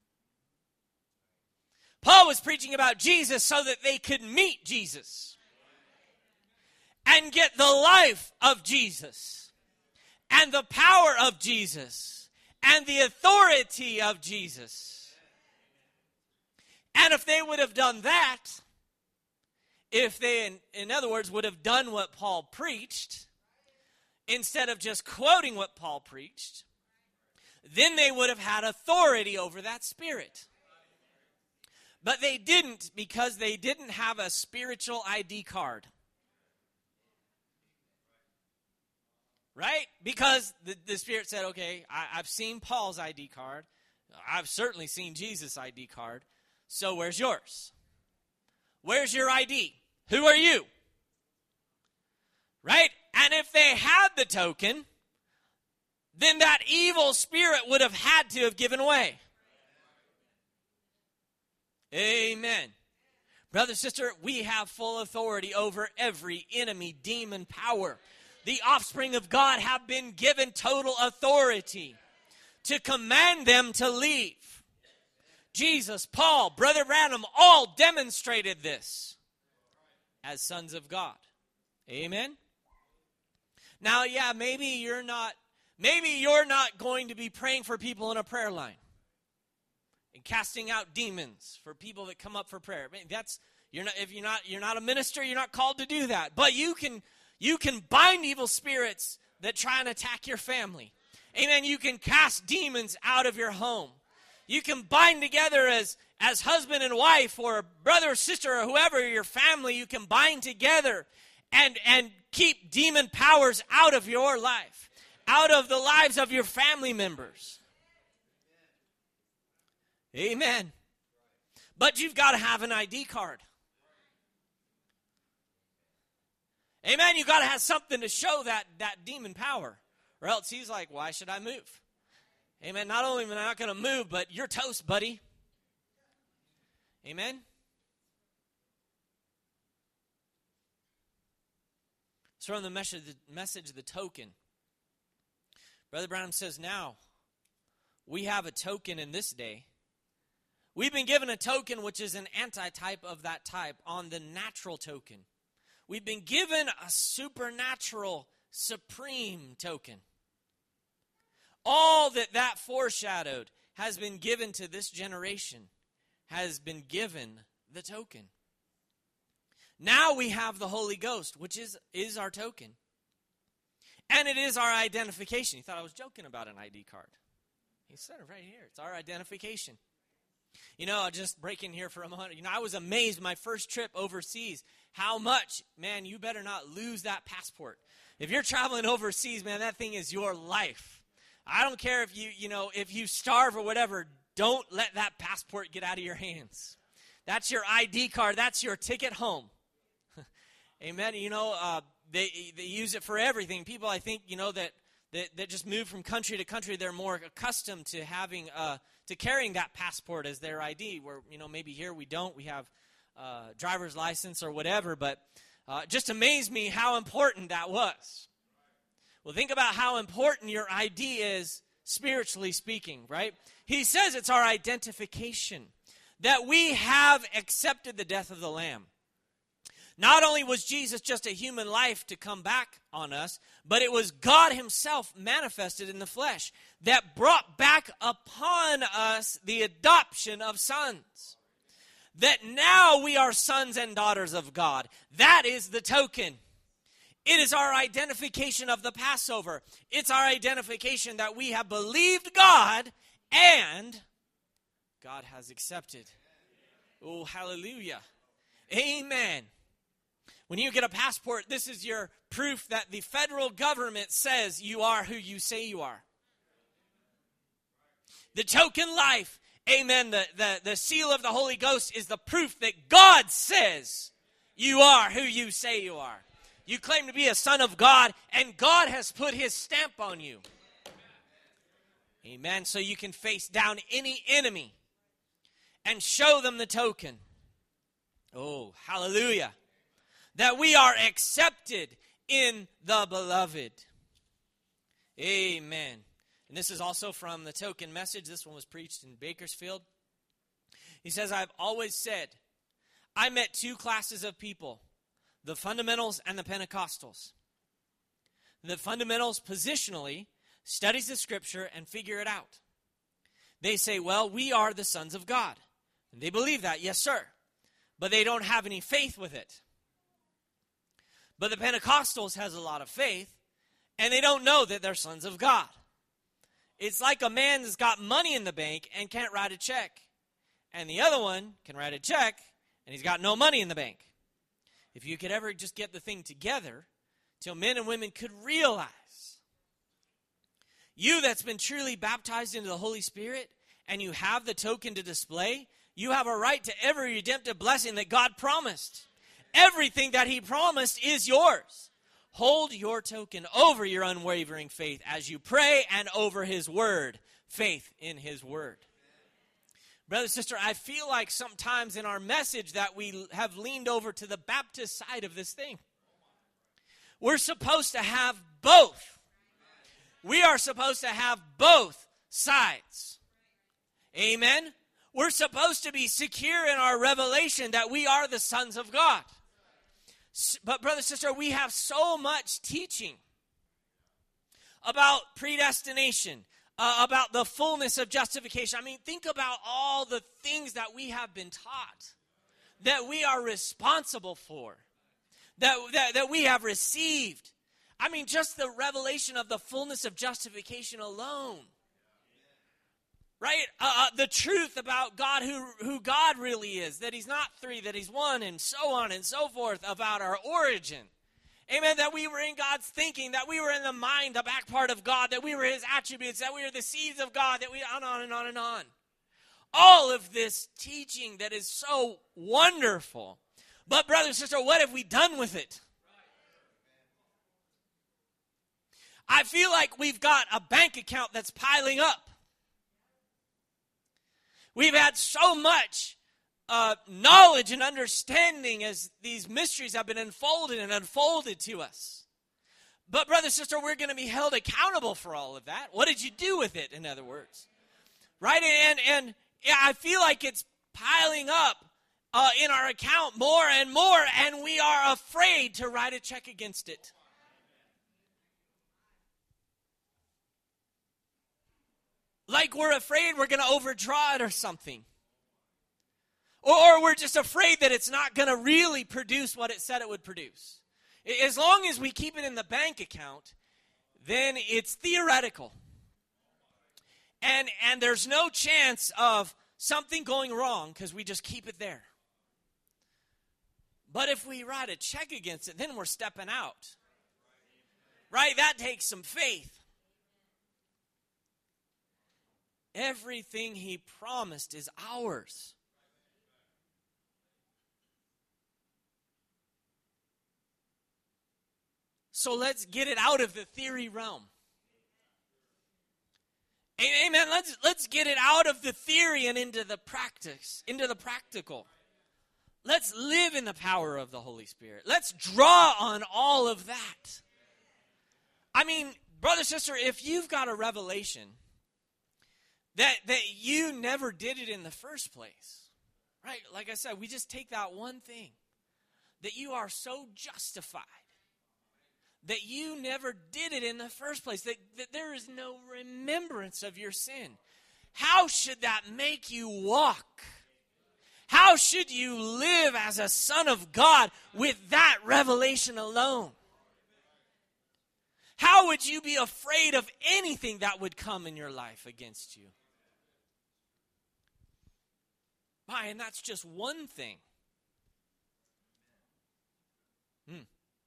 [SPEAKER 2] Paul was preaching about Jesus so that they could meet Jesus and get the life of Jesus and the power of Jesus and the authority of Jesus. And if they would have done that, if they, in, in other words, would have done what Paul preached, instead of just quoting what Paul preached, then they would have had authority over that spirit. But they didn't, because they didn't have a spiritual I D card. Right? Because the, the Spirit said, okay, I, I've seen Paul's I D card. I've certainly seen Jesus' I D card. So where's yours? Where's your I D? Who are you? Right? And if they had the token, then that evil spirit would have had to have given way. Amen. Brother, sister, we have full authority over every enemy, demon, power. The offspring of God have been given total authority to command them to leave. Jesus, Paul, Brother Branham, all demonstrated this as sons of God. Amen. Now, yeah, maybe you're not, maybe you're not going to be praying for people in a prayer line and casting out demons for people that come up for prayer. I mean, that's you're not if you're not you're not a minister, you're not called to do that. But you can you can bind evil spirits that try and attack your family. Amen. You can cast demons out of your home. You can bind together as as husband and wife or brother or sister or whoever, your family, you can bind together and, and keep demon powers out of your life, out of the lives of your family members. Amen. But you've got to have an I D card. Amen. You've got to have something to show that, that demon power. Or else he's like, why should I move? Amen. Not only am I not going to move, but you're toast, buddy. Amen. It's from the message, the message, the token. Brother Branham says, now we have a token in this day. We've been given a token which is an antitype of that type on the natural token. We've been given a supernatural, supreme token. All that that foreshadowed has been given to this generation, has been given the token. Now we have the Holy Ghost, which is, is our token. And it is our identification. He thought I was joking about an I D card. He said it right here. It's our identification. You know, I'll just break in here for a moment. You know, I was amazed my first trip overseas. How much, man, you better not lose that passport. If you're traveling overseas, man, that thing is your life. I don't care if you, you know, if you starve or whatever, don't let that passport get out of your hands. That's your I D card. That's your ticket home. Amen. You know, uh, they they use it for everything. People, I think, you know, that, that, that just move from country to country, they're more accustomed to having, uh, to carrying that passport as their I D, where, you know, maybe here we don't. We have uh, driver's license or whatever, but uh, just amazed me how important that was. Well, think about how important your I D is, spiritually speaking, right? He says it's our identification, that we have accepted the death of the Lamb. Not only was Jesus just a human life to come back on us, but it was God himself manifested in the flesh that brought back upon us the adoption of sons. That now we are sons and daughters of God. That is the token. It is our identification of the Passover. It's our identification that we have believed God and God has accepted. Oh, hallelujah. Amen. When you get a passport, this is your proof that the federal government says you are who you say you are. The token life, amen, the, the, the seal of the Holy Ghost is the proof that God says you are who you say you are. You claim to be a son of God, and God has put his stamp on you. Amen. So you can face down any enemy and show them the token. Oh, hallelujah. That we are accepted in the beloved. Amen. And this is also from the token message. This one was preached in Bakersfield. He says, I've always said, I met two classes of people. The fundamentals and the Pentecostals. The fundamentals positionally studies the scripture and figure it out. They say, well, we are the sons of God. And they believe that, yes, sir. But they don't have any faith with it. But the Pentecostals has a lot of faith, and they don't know that they're sons of God. It's like a man that's got money in the bank and can't write a check. And the other one can write a check, and he's got no money in the bank. If you could ever just get the thing together till men and women could realize, you that's been truly baptized into the Holy Spirit and you have the token to display, you have a right to every redemptive blessing that God promised. Everything that he promised is yours. Hold your token over your unwavering faith as you pray and over his word, faith in his word. Brother, sister, I feel like sometimes in our message that we have leaned over to the Baptist side of this thing. We're supposed to have both. We are supposed to have both sides. Amen? We're supposed to be secure in our revelation that we are the sons of God. But brother, sister, we have so much teaching about predestination, Uh, about the fullness of justification. I mean, think about all the things that we have been taught, that we are responsible for, that, that, that we have received. I mean, just the revelation of the fullness of justification alone. right? Uh, uh, the truth about God, who, who God really is, that he's not three, that he's one, and so on and so forth, about our origin. Amen, that we were in God's thinking, that we were in the mind, the back part of God, that we were his attributes, that we were the seeds of God, that we, on and on and on and on. All of this teaching that is so wonderful. But brother and sister, what have we done with it? I feel like we've got a bank account that's piling up. We've had so much uh, knowledge and understanding as these mysteries have been unfolded and unfolded to us. But brother and sister, we're going to be held accountable for all of that. What did you do with it, in other words? Right? And, and yeah, I feel like it's piling up uh, in our account more and more, and we are afraid to write a check against it. Like we're afraid we're going to overdraw it or something. Or, or we're just afraid that it's not going to really produce what it said it would produce. As long as we keep it in the bank account, then it's theoretical. And, and there's no chance of something going wrong because we just keep it there. But if we write a check against it, then we're stepping out. Right? That takes some faith. Everything he promised is ours. So let's get it out of the theory realm. Amen. Let's let's get it out of the theory and into the practice, into the practical. Let's live in the power of the Holy Spirit. Let's draw on all of that. I mean, brother, sister, if you've got a revelation that that you never did it in the first place, right? Like I said, we just take that one thing, that you are so justified, that you never did it in the first place, that, that there is no remembrance of your sin. How should that make you walk? How should you live as a son of God with that revelation alone? How would you be afraid of anything that would come in your life against you? My, and that's just one thing. Hmm.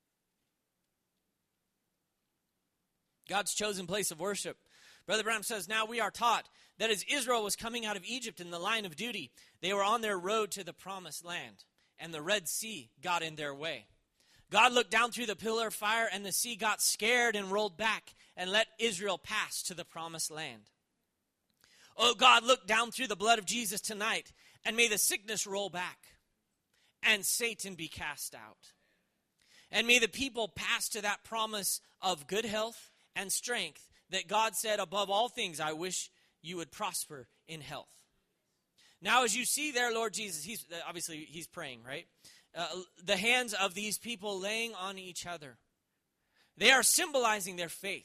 [SPEAKER 2] God's chosen place of worship. Brother Branham says, now we are taught that as Israel was coming out of Egypt in the line of duty, they were on their road to the promised land, and the Red Sea got in their way. God looked down through the pillar of fire, and the sea got scared and rolled back and let Israel pass to the promised land. Oh, God, look down through the blood of Jesus tonight, and may the sickness roll back and Satan be cast out. And may the people pass to that promise of good health and strength that God said, above all things, I wish you would prosper in health. Now, as you see there, Lord Jesus, he's obviously he's praying, right? Uh, the hands of these people laying on each other. They are symbolizing their faith.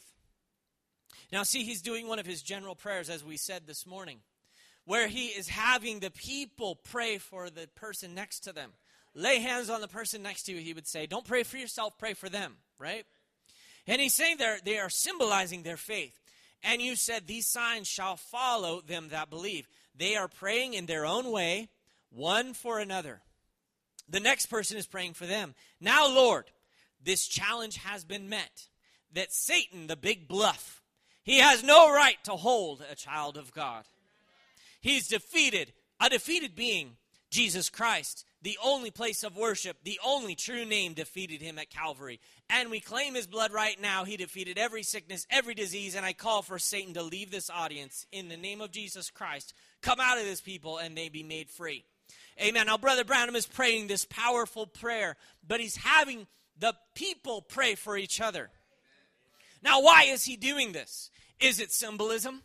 [SPEAKER 2] Now, see, he's doing one of his general prayers, as we said this morning, where he is having the people pray for the person next to them. Lay hands on the person next to you, he would say. Don't pray for yourself, pray for them, right? And he's saying they're, they are symbolizing their faith. And you said, these signs shall follow them that believe. They are praying in their own way, one for another. The next person is praying for them. Now, Lord, this challenge has been met. That Satan, the big bluff, he has no right to hold a child of God. He's defeated, a defeated being, Jesus Christ. The only place of worship, the only true name defeated him at Calvary. And we claim his blood right now. He defeated every sickness, every disease. And I call for Satan to leave this audience in the name of Jesus Christ. Come out of this people and they be made free. Amen. Now, Brother Branham is praying this powerful prayer, but he's having the people pray for each other. Now, why is he doing this? Is it symbolism?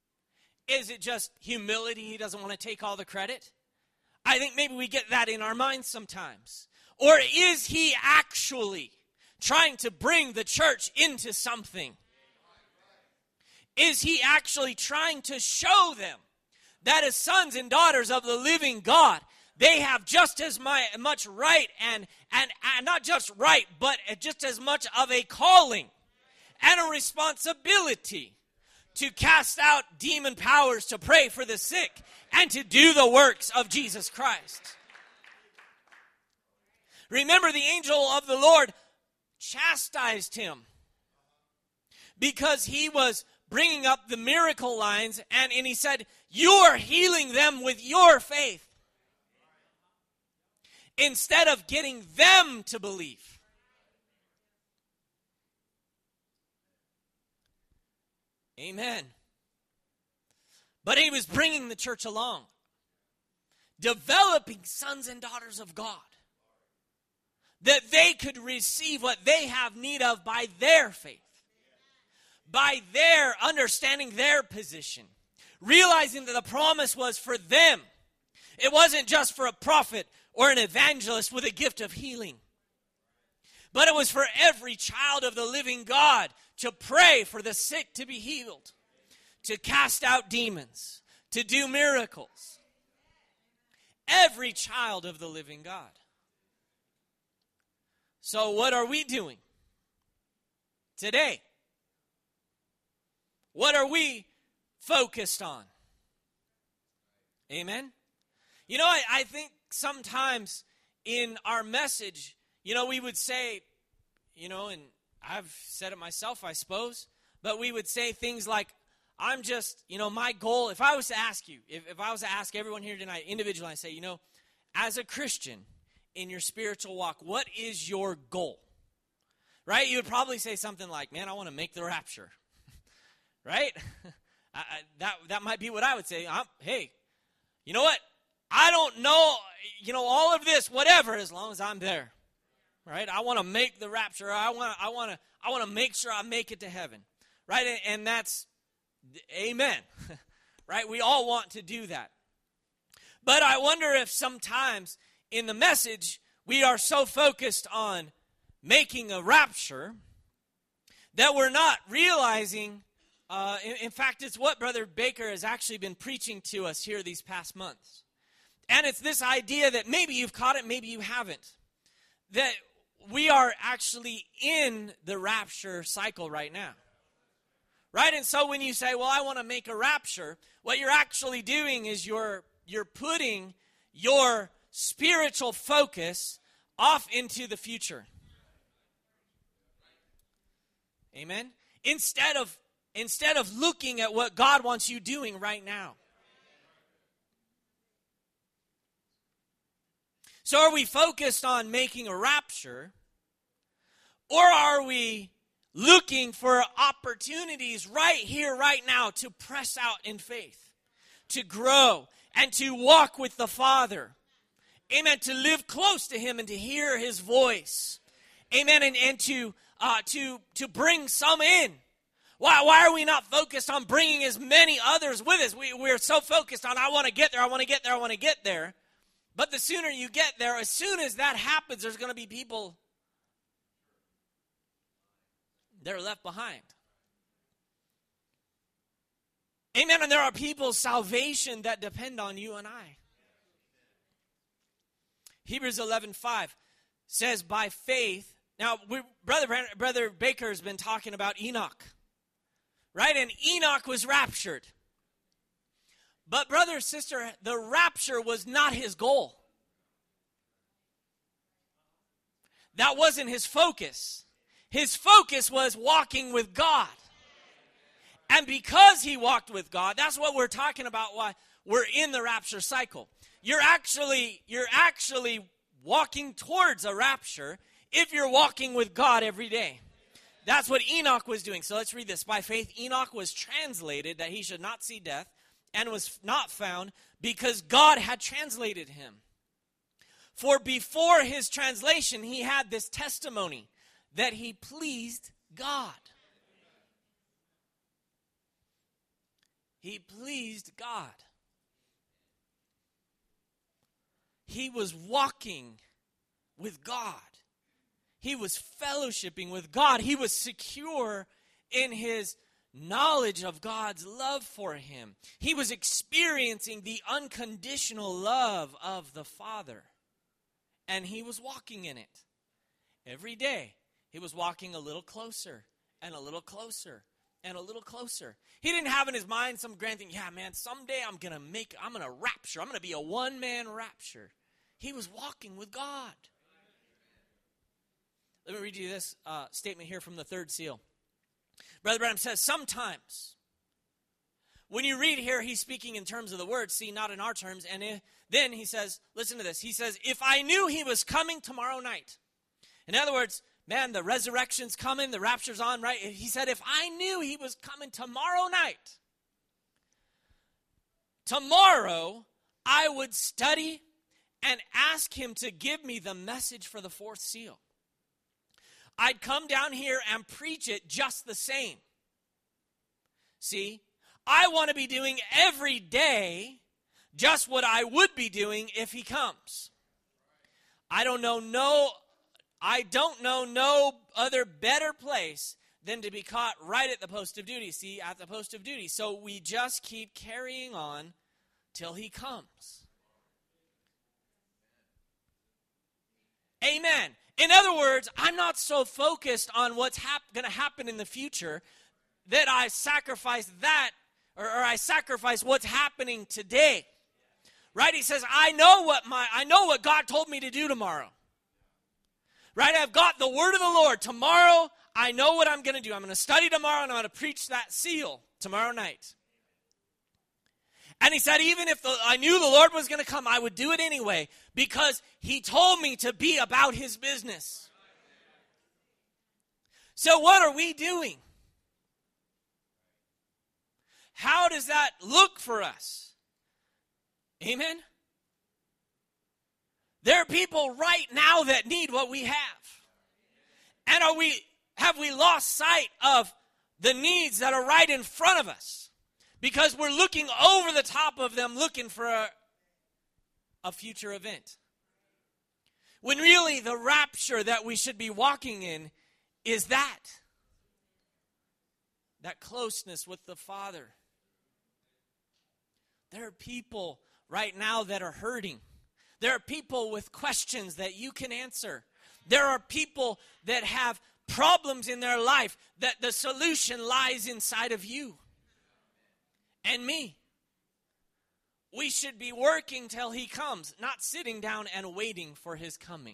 [SPEAKER 2] Is it just humility? He doesn't want to take all the credit? I think maybe we get that in our minds sometimes. Or is he actually trying to bring the church into something? Is he actually trying to show them that as sons and daughters of the living God, they have just as my, much right and, and, and not just right, but just as much of a calling and a responsibility to cast out demon powers, to pray for the sick, and to do the works of Jesus Christ. Remember, the angel of the Lord chastised him because he was bringing up the miracle lines, and, and he said, you are healing them with your faith instead of getting them to believe. Amen. But he was bringing the church along, developing sons and daughters of God, that they could receive what they have need of by their faith, by their understanding their position, realizing that the promise was for them. It wasn't just for a prophet or an evangelist with a gift of healing, but it was for every child of the living God to pray for the sick to be healed, to cast out demons, to do miracles. Every child of the living God. So what are we doing today? What are we focused on? Amen? You know, I, I think sometimes in our message, you know, we would say, you know, and I've said it myself, I suppose, but we would say things like, I'm just, you know, my goal, if I was to ask you, if, if I was to ask everyone here tonight individually, I say, you know, as a Christian in your spiritual walk, what is your goal? Right? You would probably say something like, man, I want to make the rapture. Right? I, I, that, that might be what I would say. I'm, hey, you know what? I don't know, you know, all of this, whatever, as long as I'm there. Right? I want to make the rapture. I want to I want to I want to make sure I make it to heaven. Right? And, and that's amen. Right? We all want to do that. But I wonder if sometimes in the message we are so focused on making a rapture that we're not realizing, uh, in, in fact, it's what Brother Baker has actually been preaching to us here these past months. And it's this idea that maybe you've caught it, maybe you haven't, that we are actually in the rapture cycle right now. Right? And so when you say, well, I want to make a rapture, what you're actually doing is you're you're putting your spiritual focus off into the future. Amen? Instead of instead of looking at what God wants you doing right now. So are we focused on making a rapture, or are we looking for opportunities right here, right now, to press out in faith, to grow, and to walk with the Father? Amen. To live close to Him and to hear His voice. Amen. And, and to uh, to to bring some in. Why why are we not focused on bringing as many others with us? We we're so focused on I want to get there, I want to get there, I want to get there. But the sooner you get there, as soon as that happens, there's going to be people that are left behind. Amen. And there are people's salvation that depend on you and I. Hebrews eleven five says, by faith. Now, we, Brother, Brother Baker has been talking about Enoch. Right? And Enoch was raptured. But brother, sister, the rapture was not his goal. That wasn't his focus. His focus was walking with God. And because he walked with God, that's what we're talking about, why we're in the rapture cycle. You're actually, you're actually walking towards a rapture if you're walking with God every day. That's what Enoch was doing. So let's read this. By faith, Enoch was translated that he should not see death, and was not found because God had translated him. For before his translation, he had this testimony that he pleased God. He pleased God. He was walking with God. He was fellowshipping with God. He was secure in his knowledge of God's love for him. He was experiencing the unconditional love of the Father. And he was walking in it. Every day, he was walking a little closer and a little closer and a little closer. He didn't have in his mind some grand thing, yeah, man, someday I'm going to make, I'm going to rapture. I'm going to be a one-man rapture. He was walking with God. Let me read you this uh, statement here from the third seal. Brother Branham says, sometimes, when you read here, he's speaking in terms of the word, see, not in our terms. And if, then he says, listen to this. He says, if I knew he was coming tomorrow night. In other words, man, the resurrection's coming, the rapture's on, right? He said, if I knew he was coming tomorrow night, tomorrow I would study and ask him to give me the message for the fourth seal. I'd come down here and preach it just the same. See, I want to be doing every day just what I would be doing if he comes. I don't know no, I don't know no other better place than to be caught right at the post of duty. See, at the post of duty. So we just keep carrying on till he comes. Amen. In other words, I'm not so focused on what's hap- going to happen in the future that I sacrifice that, or, or I sacrifice what's happening today. Right? He says, I know what my I know what God told me to do tomorrow. Right? I've got the word of the Lord. Tomorrow, I know what I'm going to do. I'm going to study tomorrow, and I'm going to preach that seal tomorrow night. And he said, even if the, I knew the Lord was going to come, I would do it anyway, because he told me to be about his business. So what are we doing? How does that look for us? Amen? There are people right now that need what we have. And are we have we lost sight of the needs that are right in front of us? Because we're looking over the top of them, looking for a, a future event. When really the rapture that we should be walking in is that. That closeness with the Father. There are people right now that are hurting. There are people with questions that you can answer. There are people that have problems in their life that the solution lies inside of you and me. We should be working till he comes, not sitting down and waiting for his coming.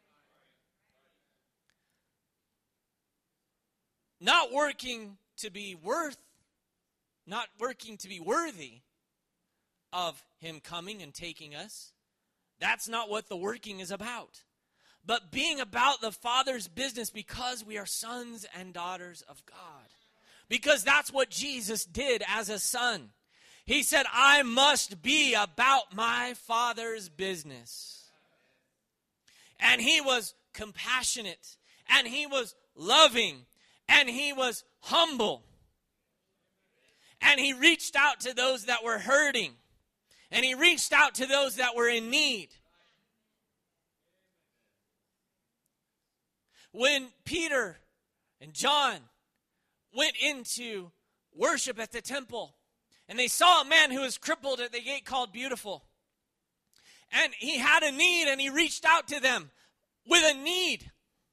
[SPEAKER 2] Not working to be worth, not working to be worthy of him coming and taking us. That's not what the working is about. But being about the Father's business because we are sons and daughters of God. Because that's what Jesus did as a son. He said, I must be about my Father's business. And he was compassionate. And he was loving. And he was humble. And he reached out to those that were hurting. And he reached out to those that were in need. When Peter and John went into worship at the temple, and they saw a man who was crippled at the gate called Beautiful. And he had a need, and he reached out to them with a need.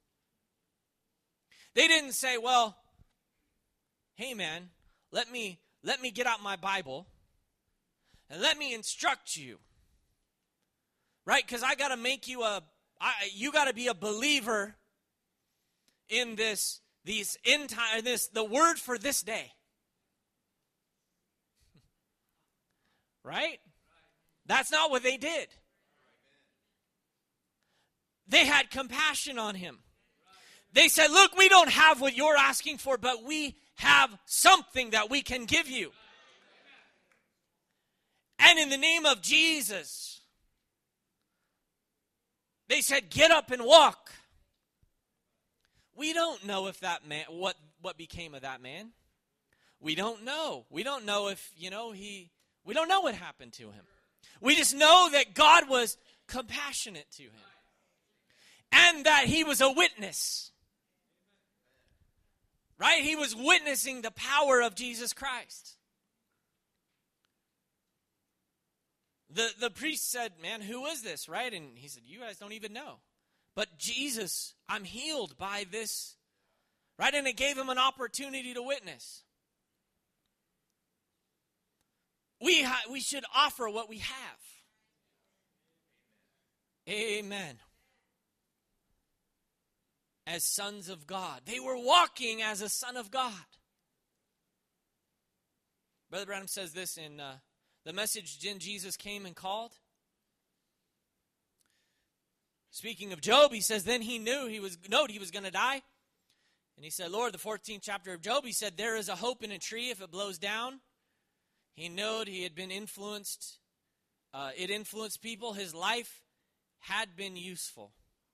[SPEAKER 2] They didn't say, well, hey man, let me let me get out my Bible and let me instruct you. Right? Because I got to make you a, I, you got to be a believer in this, these end time, this, the word for this day. Right? That's not what they did. They had compassion on him. They said, look, we don't have what you're asking for, but we have something that we can give you. And in the name of Jesus, they said, get up and walk. We don't know if that man, what, what became of that man. We don't know. We don't know if, you know, he, we don't know what happened to him. We just know that God was compassionate to him. And that he was a witness. Right? He was witnessing the power of Jesus Christ. The, the priest said, man, who is this? Right? And he said, you guys don't even know. But Jesus, I'm healed by this. Right? And it gave him an opportunity to witness. We, ha- we should offer what we have. Amen. As sons of God. They were walking as a son of God. Brother Branham says this in uh, the message, Then Jesus Came and Called. Speaking of Job, he says, then he knew he was, knowed he was going to die. And he said, Lord, the fourteenth chapter of Job, he said, there is a hope in a tree if it blows down. He knowed he had been influenced. Uh, it influenced people. His life had been useful.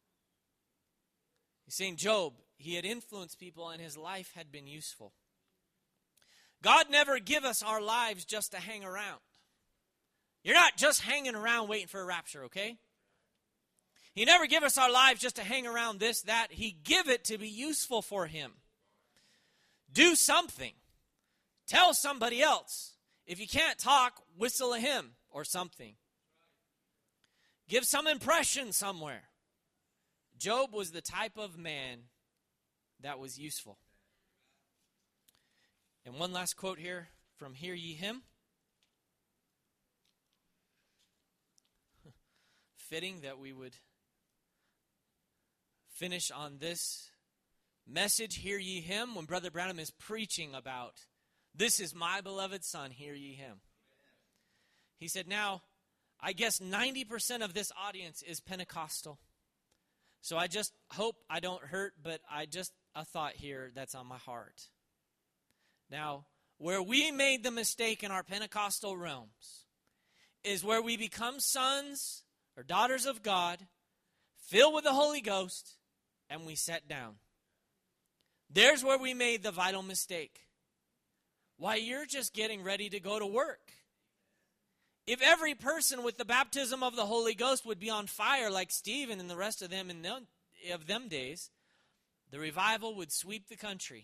[SPEAKER 2] He's saying Job, he had influenced people and his life had been useful. God never give us our lives just to hang around. You're not just hanging around waiting for a rapture, okay? He never give us our lives just to hang around this, that. He give it to be useful for him. Do something. Tell somebody else. If you can't talk, whistle a hymn or something. Give some impression somewhere. Job was the type of man that was useful. And one last quote here from Hear Ye Him. Fitting that we would finish on this message, Hear Ye Him, when Brother Branham is preaching about, this is my beloved son, hear ye him. He said, now, I guess ninety percent of this audience is Pentecostal. So I just hope I don't hurt, but I just, a thought here that's on my heart. Now, where we made the mistake in our Pentecostal realms is where we become sons or daughters of God, filled with the Holy Ghost, and we sat down. There's where we made the vital mistake. Why, you're just getting ready to go to work. If every person with the baptism of the Holy Ghost would be on fire like Stephen and the rest of them in them, of them days, the revival would sweep the country.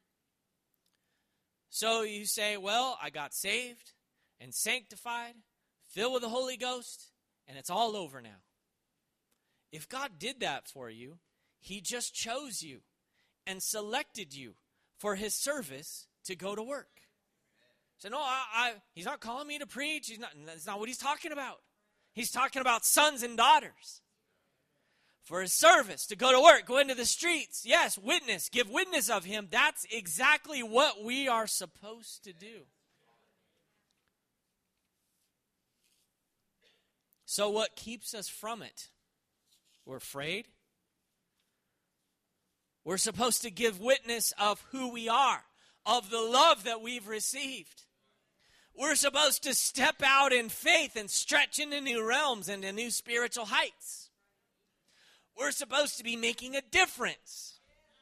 [SPEAKER 2] So you say, well, I got saved and sanctified, filled with the Holy Ghost, and it's all over now. If God did that for you, he just chose you and selected you for his service to go to work. So no, I, I, he's not calling me to preach. He's not, that's not what he's talking about. He's talking about sons and daughters. For his service, to go to work, go into the streets. Yes, witness, give witness of him. That's exactly what we are supposed to do. So what keeps us from it? We're afraid. We're supposed to give witness of who we are, of the love that we've received. We're supposed to step out in faith and stretch into new realms and to new spiritual heights. We're supposed to be making a difference.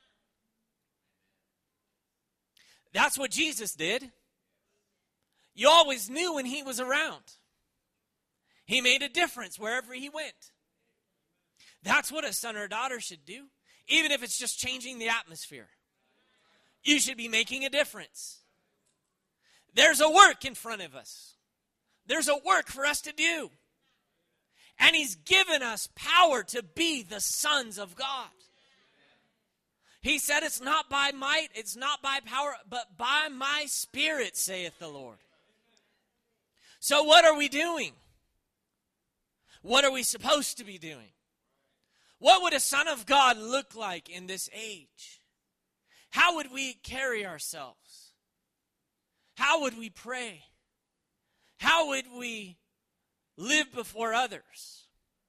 [SPEAKER 2] That's what Jesus did. You always knew when he was around. He made a difference wherever he went. That's what a son or a daughter should do, even if it's just changing the atmosphere. You should be making a difference. There's a work in front of us. There's a work for us to do. And he's given us power to be the sons of God. He said it's not by might, it's not by power, but by my spirit, saith the Lord. So what are we doing? What are we supposed to be doing? What would a son of God look like in this age? How would we carry ourselves? How would we pray? How would we live before others?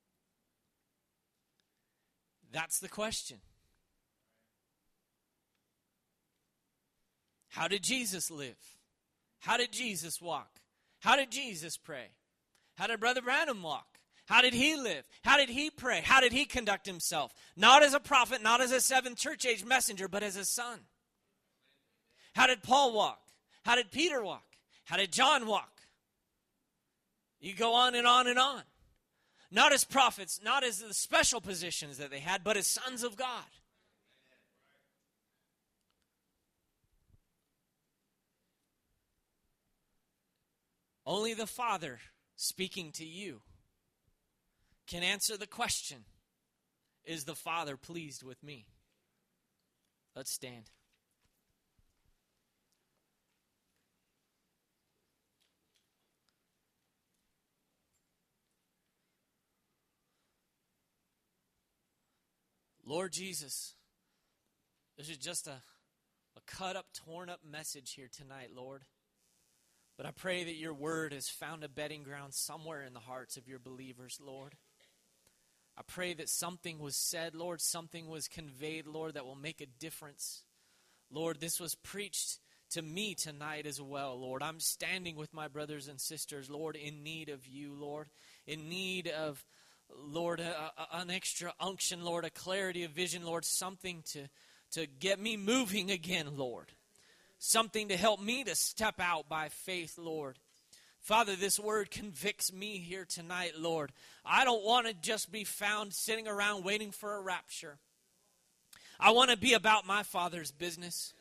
[SPEAKER 2] That's the question. How did Jesus live? How did Jesus walk? How did Jesus pray? How did Brother Branham walk? How did he live? How did he pray? How did he conduct himself? Not as a prophet, not as a seventh church age messenger, but as a son. How did Paul walk? How did Peter walk? How did John walk? You go on and on and on. Not as prophets, not as the special positions that they had, but as sons of God. Only the Father speaking to you can answer the question, is the Father pleased with me? Let's stand. Lord Jesus, this is just a, a cut up, torn up message here tonight, Lord. But I pray that your word has found a bedding ground somewhere in the hearts of your believers, Lord. I pray that something was said, Lord, something was conveyed, Lord, that will make a difference. Lord, this was preached to me tonight as well, Lord. I'm standing with my brothers and sisters, Lord, in need of you, Lord, in need of, Lord, a, a, an extra unction, Lord, a clarity of vision, Lord, something to, to get me moving again, Lord. Something to help me to step out by faith, Lord. Father, this word convicts me here tonight, Lord. I don't want to just be found sitting around waiting for a rapture. I want to be about my Father's business.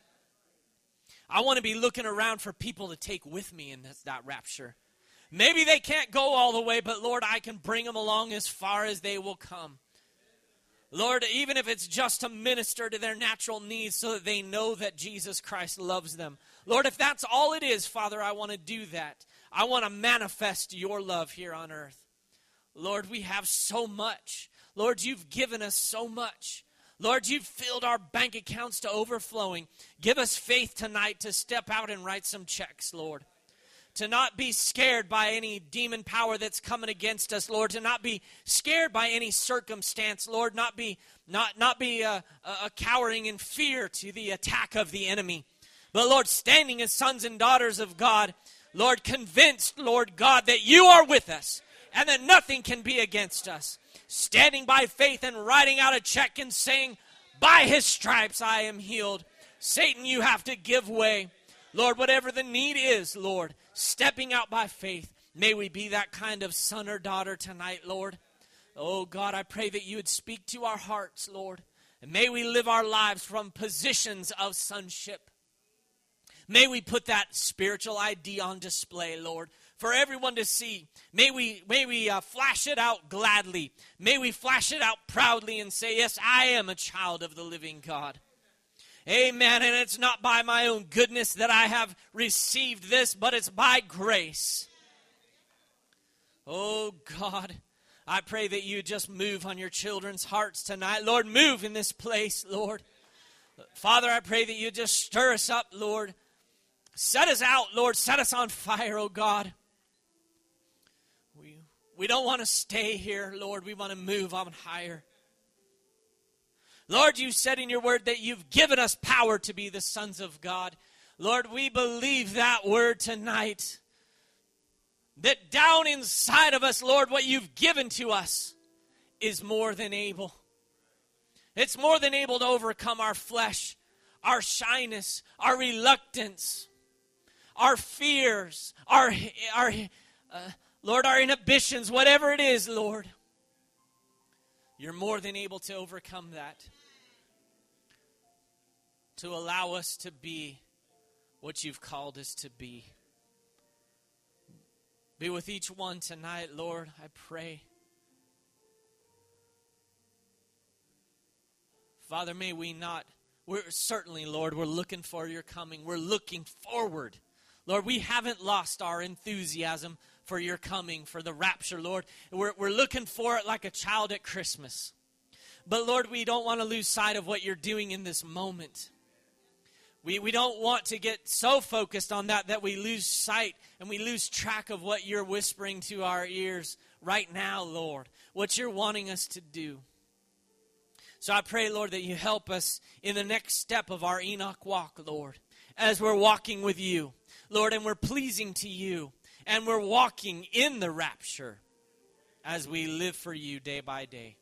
[SPEAKER 2] I want to be looking around for people to take with me in this, that rapture. Maybe they can't go all the way, but Lord, I can bring them along as far as they will come. Lord, even if it's just to minister to their natural needs so that they know that Jesus Christ loves them. Lord, if that's all it is, Father, I want to do that. I want to manifest your love here on earth. Lord, we have so much. Lord, you've given us so much. Lord, you've filled our bank accounts to overflowing. Give us faith tonight to step out and write some checks, Lord. To not be scared by any demon power that's coming against us, Lord. To not be scared by any circumstance, Lord. Not be not not be uh, uh, cowering in fear to the attack of the enemy. But Lord, standing as sons and daughters of God, Lord, convinced, Lord God, that you are with us and that nothing can be against us. Standing by faith and writing out a check and saying, by his stripes I am healed. Satan, you have to give way. Lord, whatever the need is, Lord, stepping out by faith, may we be that kind of son or daughter tonight, Lord. Oh, God, I pray that you would speak to our hearts, Lord. And may we live our lives from positions of sonship. May we put that spiritual I D on display, Lord, for everyone to see. May we, may we uh, flash it out gladly. May we flash it out proudly and say, yes, I am a child of the living God. Amen. And it's not by my own goodness that I have received this, but it's by grace. Oh, God, I pray that you just move on your children's hearts tonight. Lord, move in this place, Lord. Father, I pray that you just stir us up, Lord. Set us out, Lord. Set us on fire, oh God. We, we don't want to stay here, Lord. We want to move on higher. Lord, you said in your word that you've given us power to be the sons of God. Lord, we believe that word tonight. That down inside of us, Lord, what you've given to us is more than able. It's more than able to overcome our flesh, our shyness, our reluctance, our fears, our, our uh, Lord, our inhibitions, whatever it is, Lord. You're more than able to overcome that. To allow us to be what you've called us to be. Be with each one tonight, Lord, I pray. Father, may we not, we're certainly, Lord, we're looking for your coming. We're looking forward. Lord, we haven't lost our enthusiasm for your coming, for the rapture, Lord. We're, we're looking for it like a child at Christmas. But, Lord, we don't want to lose sight of what you're doing in this moment. We, we don't want to get so focused on that that we lose sight and we lose track of what you're whispering to our ears right now, Lord, what you're wanting us to do. So I pray, Lord, that you help us in the next step of our Enoch walk, Lord, as we're walking with you, Lord, and we're pleasing to you, and we're walking in the rapture as we live for you day by day.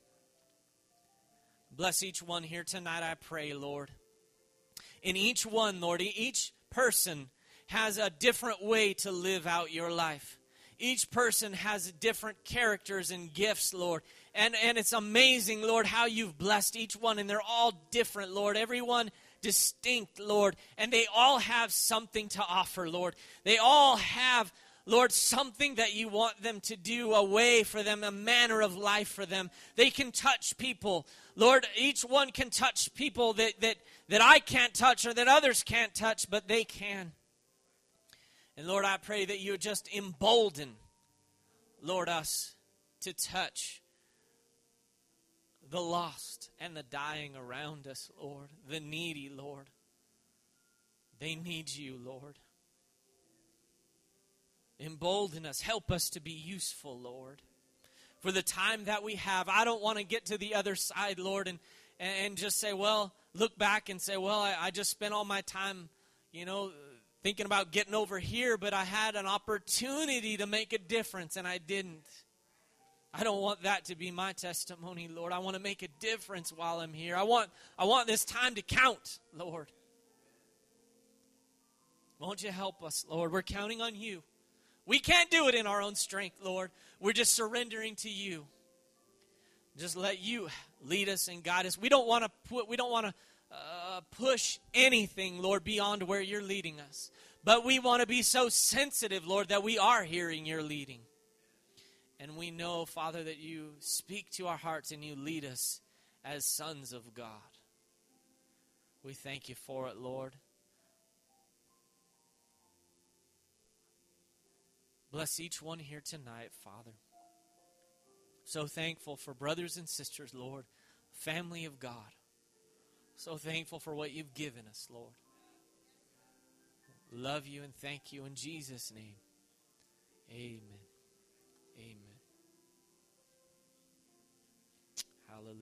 [SPEAKER 2] Bless each one here tonight, I pray, Lord. In each one, Lord, each person has a different way to live out your life. Each person has different characters and gifts, Lord. And, and it's amazing, Lord, how you've blessed each one. And they're all different, Lord. Everyone distinct, Lord. And they all have something to offer, Lord. They all have, Lord, something that you want them to do, a way for them, a manner of life for them. They can touch people. Lord, each one can touch people that, that, that I can't touch or that others can't touch, but they can. And Lord, I pray that you would just embolden, Lord, us to touch the lost and the dying around us, Lord, the needy, Lord. They need you, Lord. Embolden us. Help us to be useful, Lord. For the time that we have, I don't want to get to the other side, Lord, and, and just say, well, look back and say, well, I, I just spent all my time, you know, thinking about getting over here, but I had an opportunity to make a difference, and I didn't. I don't want that to be my testimony, Lord. I want to make a difference while I'm here. I want, I want this time to count, Lord. Won't you help us, Lord? We're counting on you. We can't do it in our own strength, Lord. We're just surrendering to you. Just let you lead us and guide us. We don't want to put, we don't want to uh, push anything, Lord, beyond where you're leading us. But we want to be so sensitive, Lord, that we are hearing your leading. And we know, Father, that you speak to our hearts and you lead us as sons of God. We thank you for it, Lord. Bless each one here tonight, Father. So thankful for brothers and sisters, Lord, family of God. So thankful for what you've given us, Lord. Love you and thank you in Jesus' name. Amen. Amen.